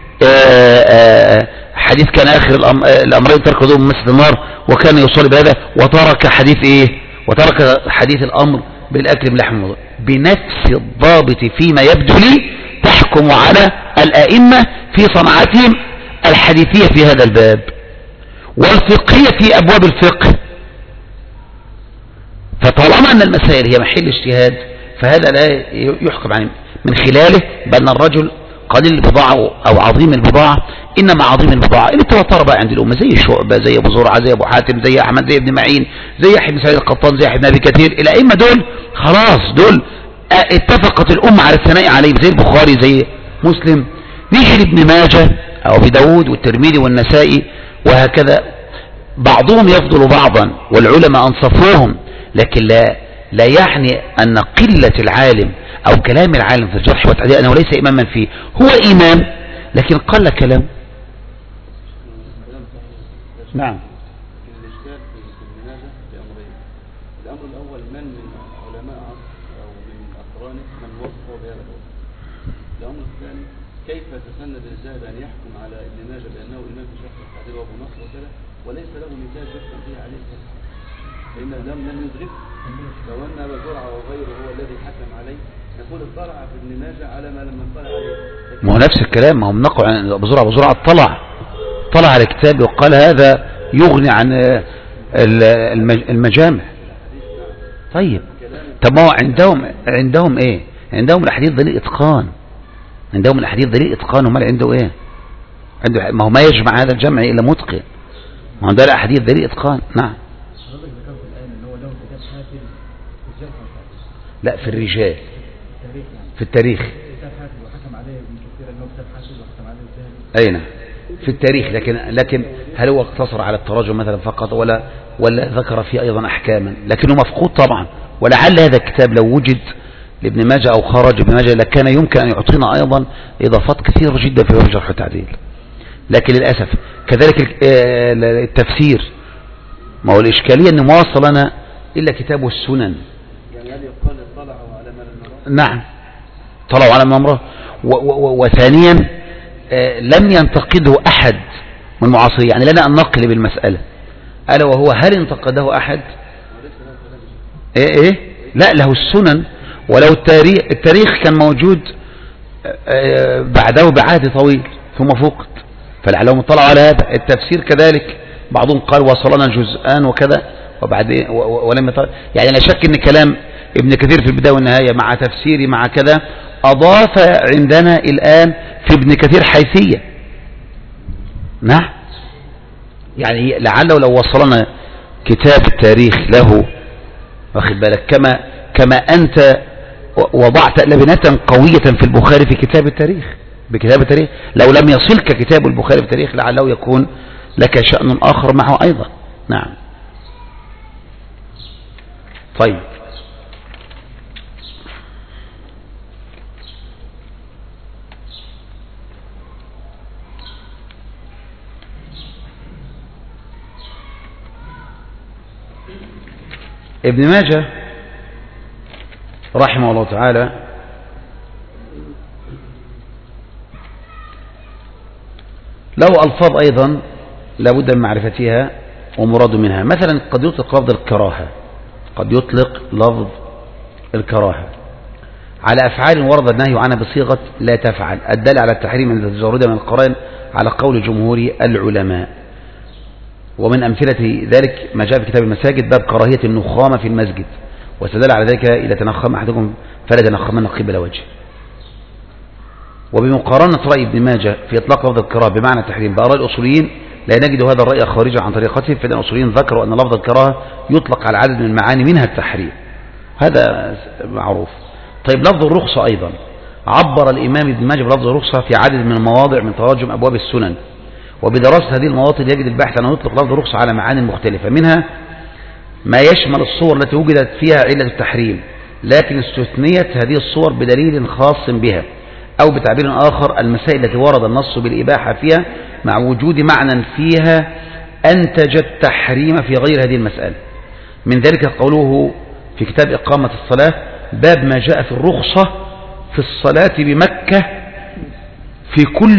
كان آخر الأمرين ترك ذوب مسجد النار وكان يصلي بهذا، وترك حديث الأمر بالأكل من لحم الموضوع. بنفس الضابط فيما يبدو لي تحكم على الأئمة في صنعتهم الحديثية في هذا الباب والفقهية في أبواب الفقه. فطالما أن المسائل هي محل اجتهاد فهذا لا يحكم عنه من خلاله بأن الرجل قليل البضاعة أو عظيم البضاعة، إنما عظيم البضاعة اللي توتر بقى عند الأمة، زي شعبة، زي أبو زرعة، زي أبو حاتم، زي أحمد، زي ابن معين، زي يحيى بن سعيد القطان، زي يحيى بن أبي كثير. الأئمة دول خلاص دول اتفقت الأمة على الثناء عليه، زي البخاري، زي مسلم. نيجي لابن ماجه أو أبي داود والترمذي والنسائي وهكذا، بعضهم يفضل بعضا والعلماء أنصفوهم، لكن لا يعني أن قلة العالم أو كلام العالم في الجرح والتعديل أنه ليس إماما فيه، هو إمام لكن قل كلام. نعم. الإشكال في الجنازة بأمرين. الأمر الأول، من علماء أو من أقرانه من وصفه بهذا الوصف. الأمر الثاني، كيف تسند الذهب أن يحكم على ابن ماجه بأنه إمام في شرح التعديل وأبو نصر وكذا وليس له نتاج يحكم به عليه، فإن لم يدرك. لو أن أبا زرعة وغيره هو الذي حكم عليه نقول اطلع في ابن ماجه على ما لم يطلع عليه. ما هو نفس الكلام، ما هو منقل عن أبو زرعة طلع على كتابه وقال هذا يغني عن المجامع. طيب، طب ما هو عندهم ايه؟ عندهم الاحاديث دليل اتقان، عندهم الاحاديث دليل اتقان، وما عنده ايه؟ عنده، ما هو ما يجمع هذا الجمع الا متقن، ما هو ده الاحاديث دليل اتقان. نعم. لا، في الرجال، في التاريخ. اي نعم، في التاريخ، لكن هل هو اقتصر على التراجم مثلا فقط ولا ذكر فيه ايضا احكاما؟ لكنه مفقود طبعا، ولعل هذا الكتاب لو وجد لابن ماجه او خرج ابن ماجه لكان يمكن ان يعطينا ايضا اضافات كثيره جدا في باب جرح والتعديل. لكن للاسف كذلك التفسير، ما هو الاشكاليه ان ما وصل لنا الا كتاب السنن. يعني هل يقال اطلعوا على ما لم نراه؟ نعم، طلعوا على ما نراه. وثانيا لم ينتقده أحد من المعاصرين، يعني لنا أن نقل بالمسألة، ألا وهو هل انتقده أحد؟ إيه؟ لا، له السنن، ولو التاريخ كان موجود بعده بعهد طويل ثم فقد، فلعلهم اطلعوا على هذا. التفسير كذلك بعضهم قال وصلنا جزءان وكذا وبعدين ولم يطلع. يعني لا شك ان كلام ابن كثير في البداية والنهاية مع تفسيري مع كذا أضاف عندنا الآن في ابن كثير حيثية. نعم، يعني لعله لو وصلنا كتاب التاريخ له، واخد بالك، كما أنت وضعت لبنة قوية في البخاري في كتاب التاريخ، بكتاب التاريخ، لو لم يصلك كتاب البخاري في التاريخ لعله يكون لك شأن آخر معه أيضا. نعم. طيب، ابن ماجه رحمه الله تعالى له ألفاظ أيضا لابد من معرفتها ومراد منها. مثلا قد يطلق لفظ الكراهة، قد يطلق لفظ الكراهة على أفعال ورد النهي عنها بصيغة لا تفعل، الدال على التحريم عند التجرد من القرائن على قول جمهور العلماء. ومن أمثلة ذلك ما جاء في كتاب المساجد باب كراهية النخامة في المسجد، واستدل على ذلك إذا تنخم أحدكم فلا تنخمن قبل وجهه. وبمقارنة رأي ابن ماجه في إطلاق لفظ الكراهة بمعنى التحريم بآراء الأصوليين لا نجد هذا الرأي خارجا عن طريقته، فإن الأصوليين ذكروا أن لفظ الكراهة يطلق على عدد من المعاني منها التحريم، هذا معروف. طيب، لفظ الرخصة أيضا عبر الإمام ابن ماجه بلفظ الرخصة في عدد من المواضع من تراجم أبواب السنن، وبدراسة هذه المواطن يجد البحث أنه يطلق لفظ الرخصة على معاني مختلفة، منها ما يشمل الصور التي وجدت فيها علة التحريم لكن استثنيت هذه الصور بدليل خاص بها، أو بتعبير آخر المسائل التي ورد النص بالإباحة فيها مع وجود معنى فيها أنتج التحريم في غير هذه المسألة. من ذلك قوله في كتاب إقامة الصلاة باب ما جاء في الرخصة في الصلاة بمكة في كل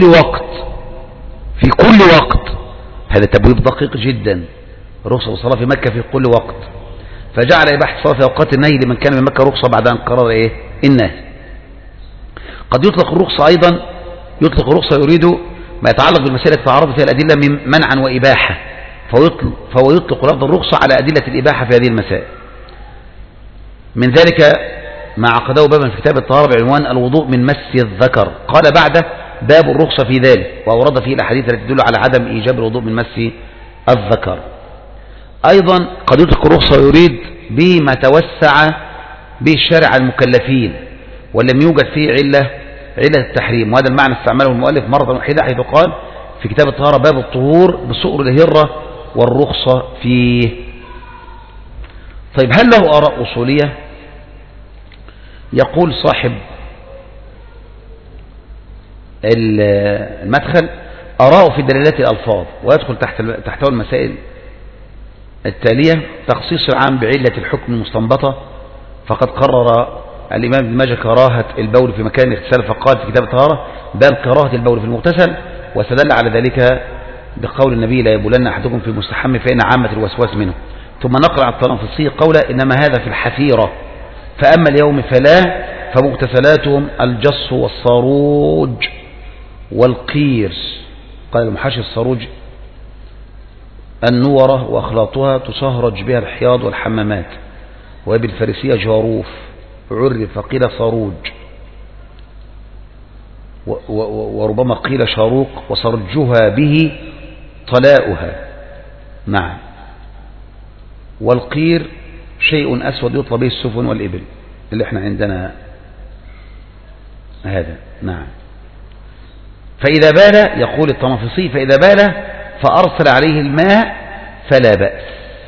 وقت، هذا تبويب دقيق جدا، رخصة الصلاة في مكة في كل وقت، فجعل إباحة الصلاة في أوقات النهي لمن كان بمكة رخصة بعد أن قرر النهي. قد يطلق الرخصة أيضا، يطلق الرخصة يريد ما يتعلق بالمسائل التي تعرض فيها الأدلة منعا وإباحة، فهو يطلق لفظ الرخصة على أدلة الإباحة في هذه المسائل. من ذلك ما عقده بابا في كتاب الطهارة بعنوان الوضوء من مس الذكر، قال بعده باب الرخصة في ذلك، وأورد فيه الأحاديث التي تدل على عدم إيجاب الوضوء من مس الذكر. أيضا قد يطلق الرخصة يريد به ما توسع به الشارع المكلفين ولم يوجد فيه علة التحريم، وهذا المعنى استعمله المؤلف مرة واحدة حيث قال في كتاب الطهارة باب الطهور بسؤر الهرة والرخصة فيه. طيب هل له آراء أصولية؟ يقول صاحب المدخل: آراء في دلالات الألفاظ، ويدخل تحته المسائل التالية: تخصيص العام بعلة الحكم المستنبطة، فقد قرر الإمام ابن ماجه كراهة البول في مكان الاغتسال، فقال في كتاب الطهارة: باب كراهة البول في المغتسل، واستدل على ذلك بقول النبي: لا يبولن أحدكم في مستحم فإن عامة الوسواس منه. ثم نقل عن الطنافسي قوله: إنما هذا في الحثيرة، فأما اليوم فلا، فمغتسلاتهم الجص والصاروج والقير. قال المحاشي: الصاروج النورة وأخلاطها تصهرج بها الحياض والحمامات، وبالفارسية جاروف عرف قيل صاروج، وربما قيل شاروق، وصرجها به طلاؤها. نعم. والقير شيء أسود يطلى به السفن والإبل، اللي احنا عندنا هذا. نعم. فإذا بال، يقول الطنافسي: فإذا بال فأرسل عليه الماء فلا بأس.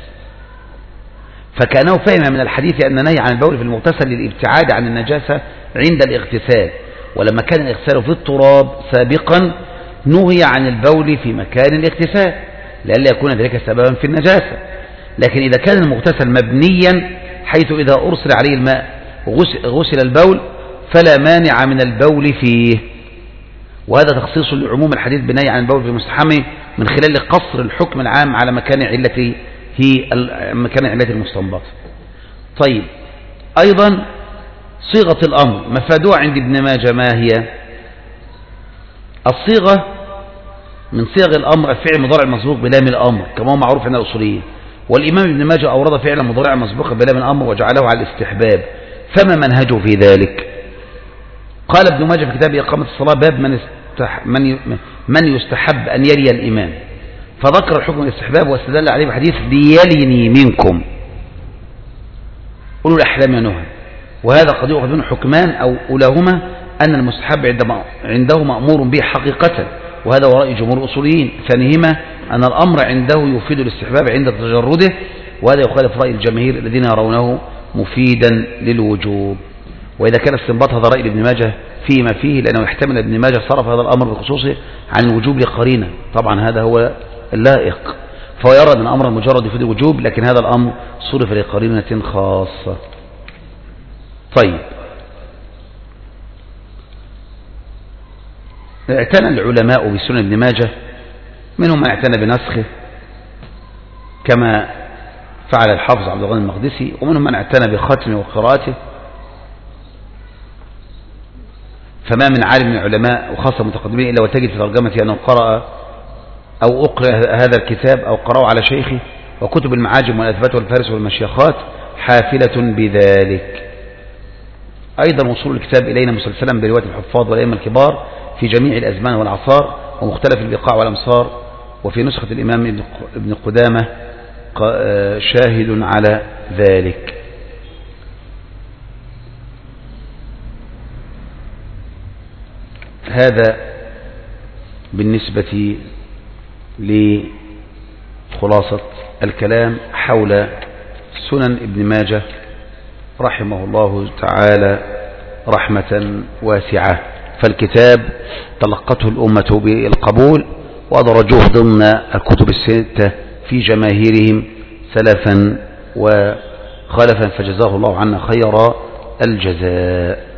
فكأنه فهم من الحديث أن نهي عن البول في المغتسل للابتعاد عن النجاسة عند الاغتسال، ولما كان الاغتسال في التراب سابقا نهي عن البول في مكان الاغتسال لئلا يكون ذلك سببا في النجاسة. لكن إذا كان المغتسل مبنيا حيث إذا أرسل عليه الماء غسل البول فلا مانع من البول فيه. وهذا تخصيص لعموم الحديث بالنهي عن البول في المستحم من خلال قصر الحكم العام على مكان علته مكان علة المستنبط. طيب، أيضا صيغة الأمر مفادها عند ابن ماجه ما هي؟ الصيغة من صيغ الأمر الفعل مضارع مسبوق بلام الأمر كما هو معروف عند الأصوليين، والإمام ابن ماجه أورد فعلا مضارع مسبوقا بلام الأمر وجعله على الاستحباب، فما منهجه في ذلك؟ قال ابن ماجه في كتاب إقامة الصلاة: باب من يستحب أن يلي الإمام، فذكر الحكم الاستحباب واستدل عليه بحديث: ليلني منكم أولو الأحلام ونهى. وهذا قد يؤخذ منه حكمان أو أولاهما أن المستحب عنده مأمور به حقيقة، وهذا ورأي جمهور الأصوليين. ثانيهما أن الأمر عنده يفيد الاستحباب عند تجرده، وهذا يخالف رأي الجماهير الذين يرونه مفيدا للوجوب. وإذا كان استنباط هذا رأي ابن ماجه فيما فيه، لأنه يحتمل ابن ماجه صرف هذا الأمر بخصوصه عن الوجوب لقرينة، طبعا هذا هو اللائق، فهو يرى أن الأمر مجرد يفيد الوجوب، لكن هذا الأمر صرف لقرينة خاصة. طيب، اعتنى العلماء بسنن ابن ماجه، منهم من اعتنى بنسخه كما فعل الحافظ عبد الغني المقدسي، ومنهم من اعتنى بختمه وقراءته. فما من عالم من العلماء وخاصة المتقدمين إلا وتجد في ترجمته أنه قرأ أو أقرأ هذا الكتاب أو قرأه على شيخه، وكتب المعاجم والأثبات والفارس والمشيخات حافلة بذلك. أيضا وصول الكتاب إلينا مسلسلا برواية الحفاظ والأئمة الكبار في جميع الأزمان والأعصار ومختلف البقاع والأمصار، وفي نسخة الإمام ابن قدامة شاهد على ذلك. هذا بالنسبة لخلاصة الكلام حول سنن ابن ماجه رحمه الله تعالى رحمة واسعة. فالكتاب تلقته الأمة بالقبول وأدرجوه ضمن الكتب الستة في جماهيرهم سلفا وخلفا، فجزاه الله عنا خير الجزاء.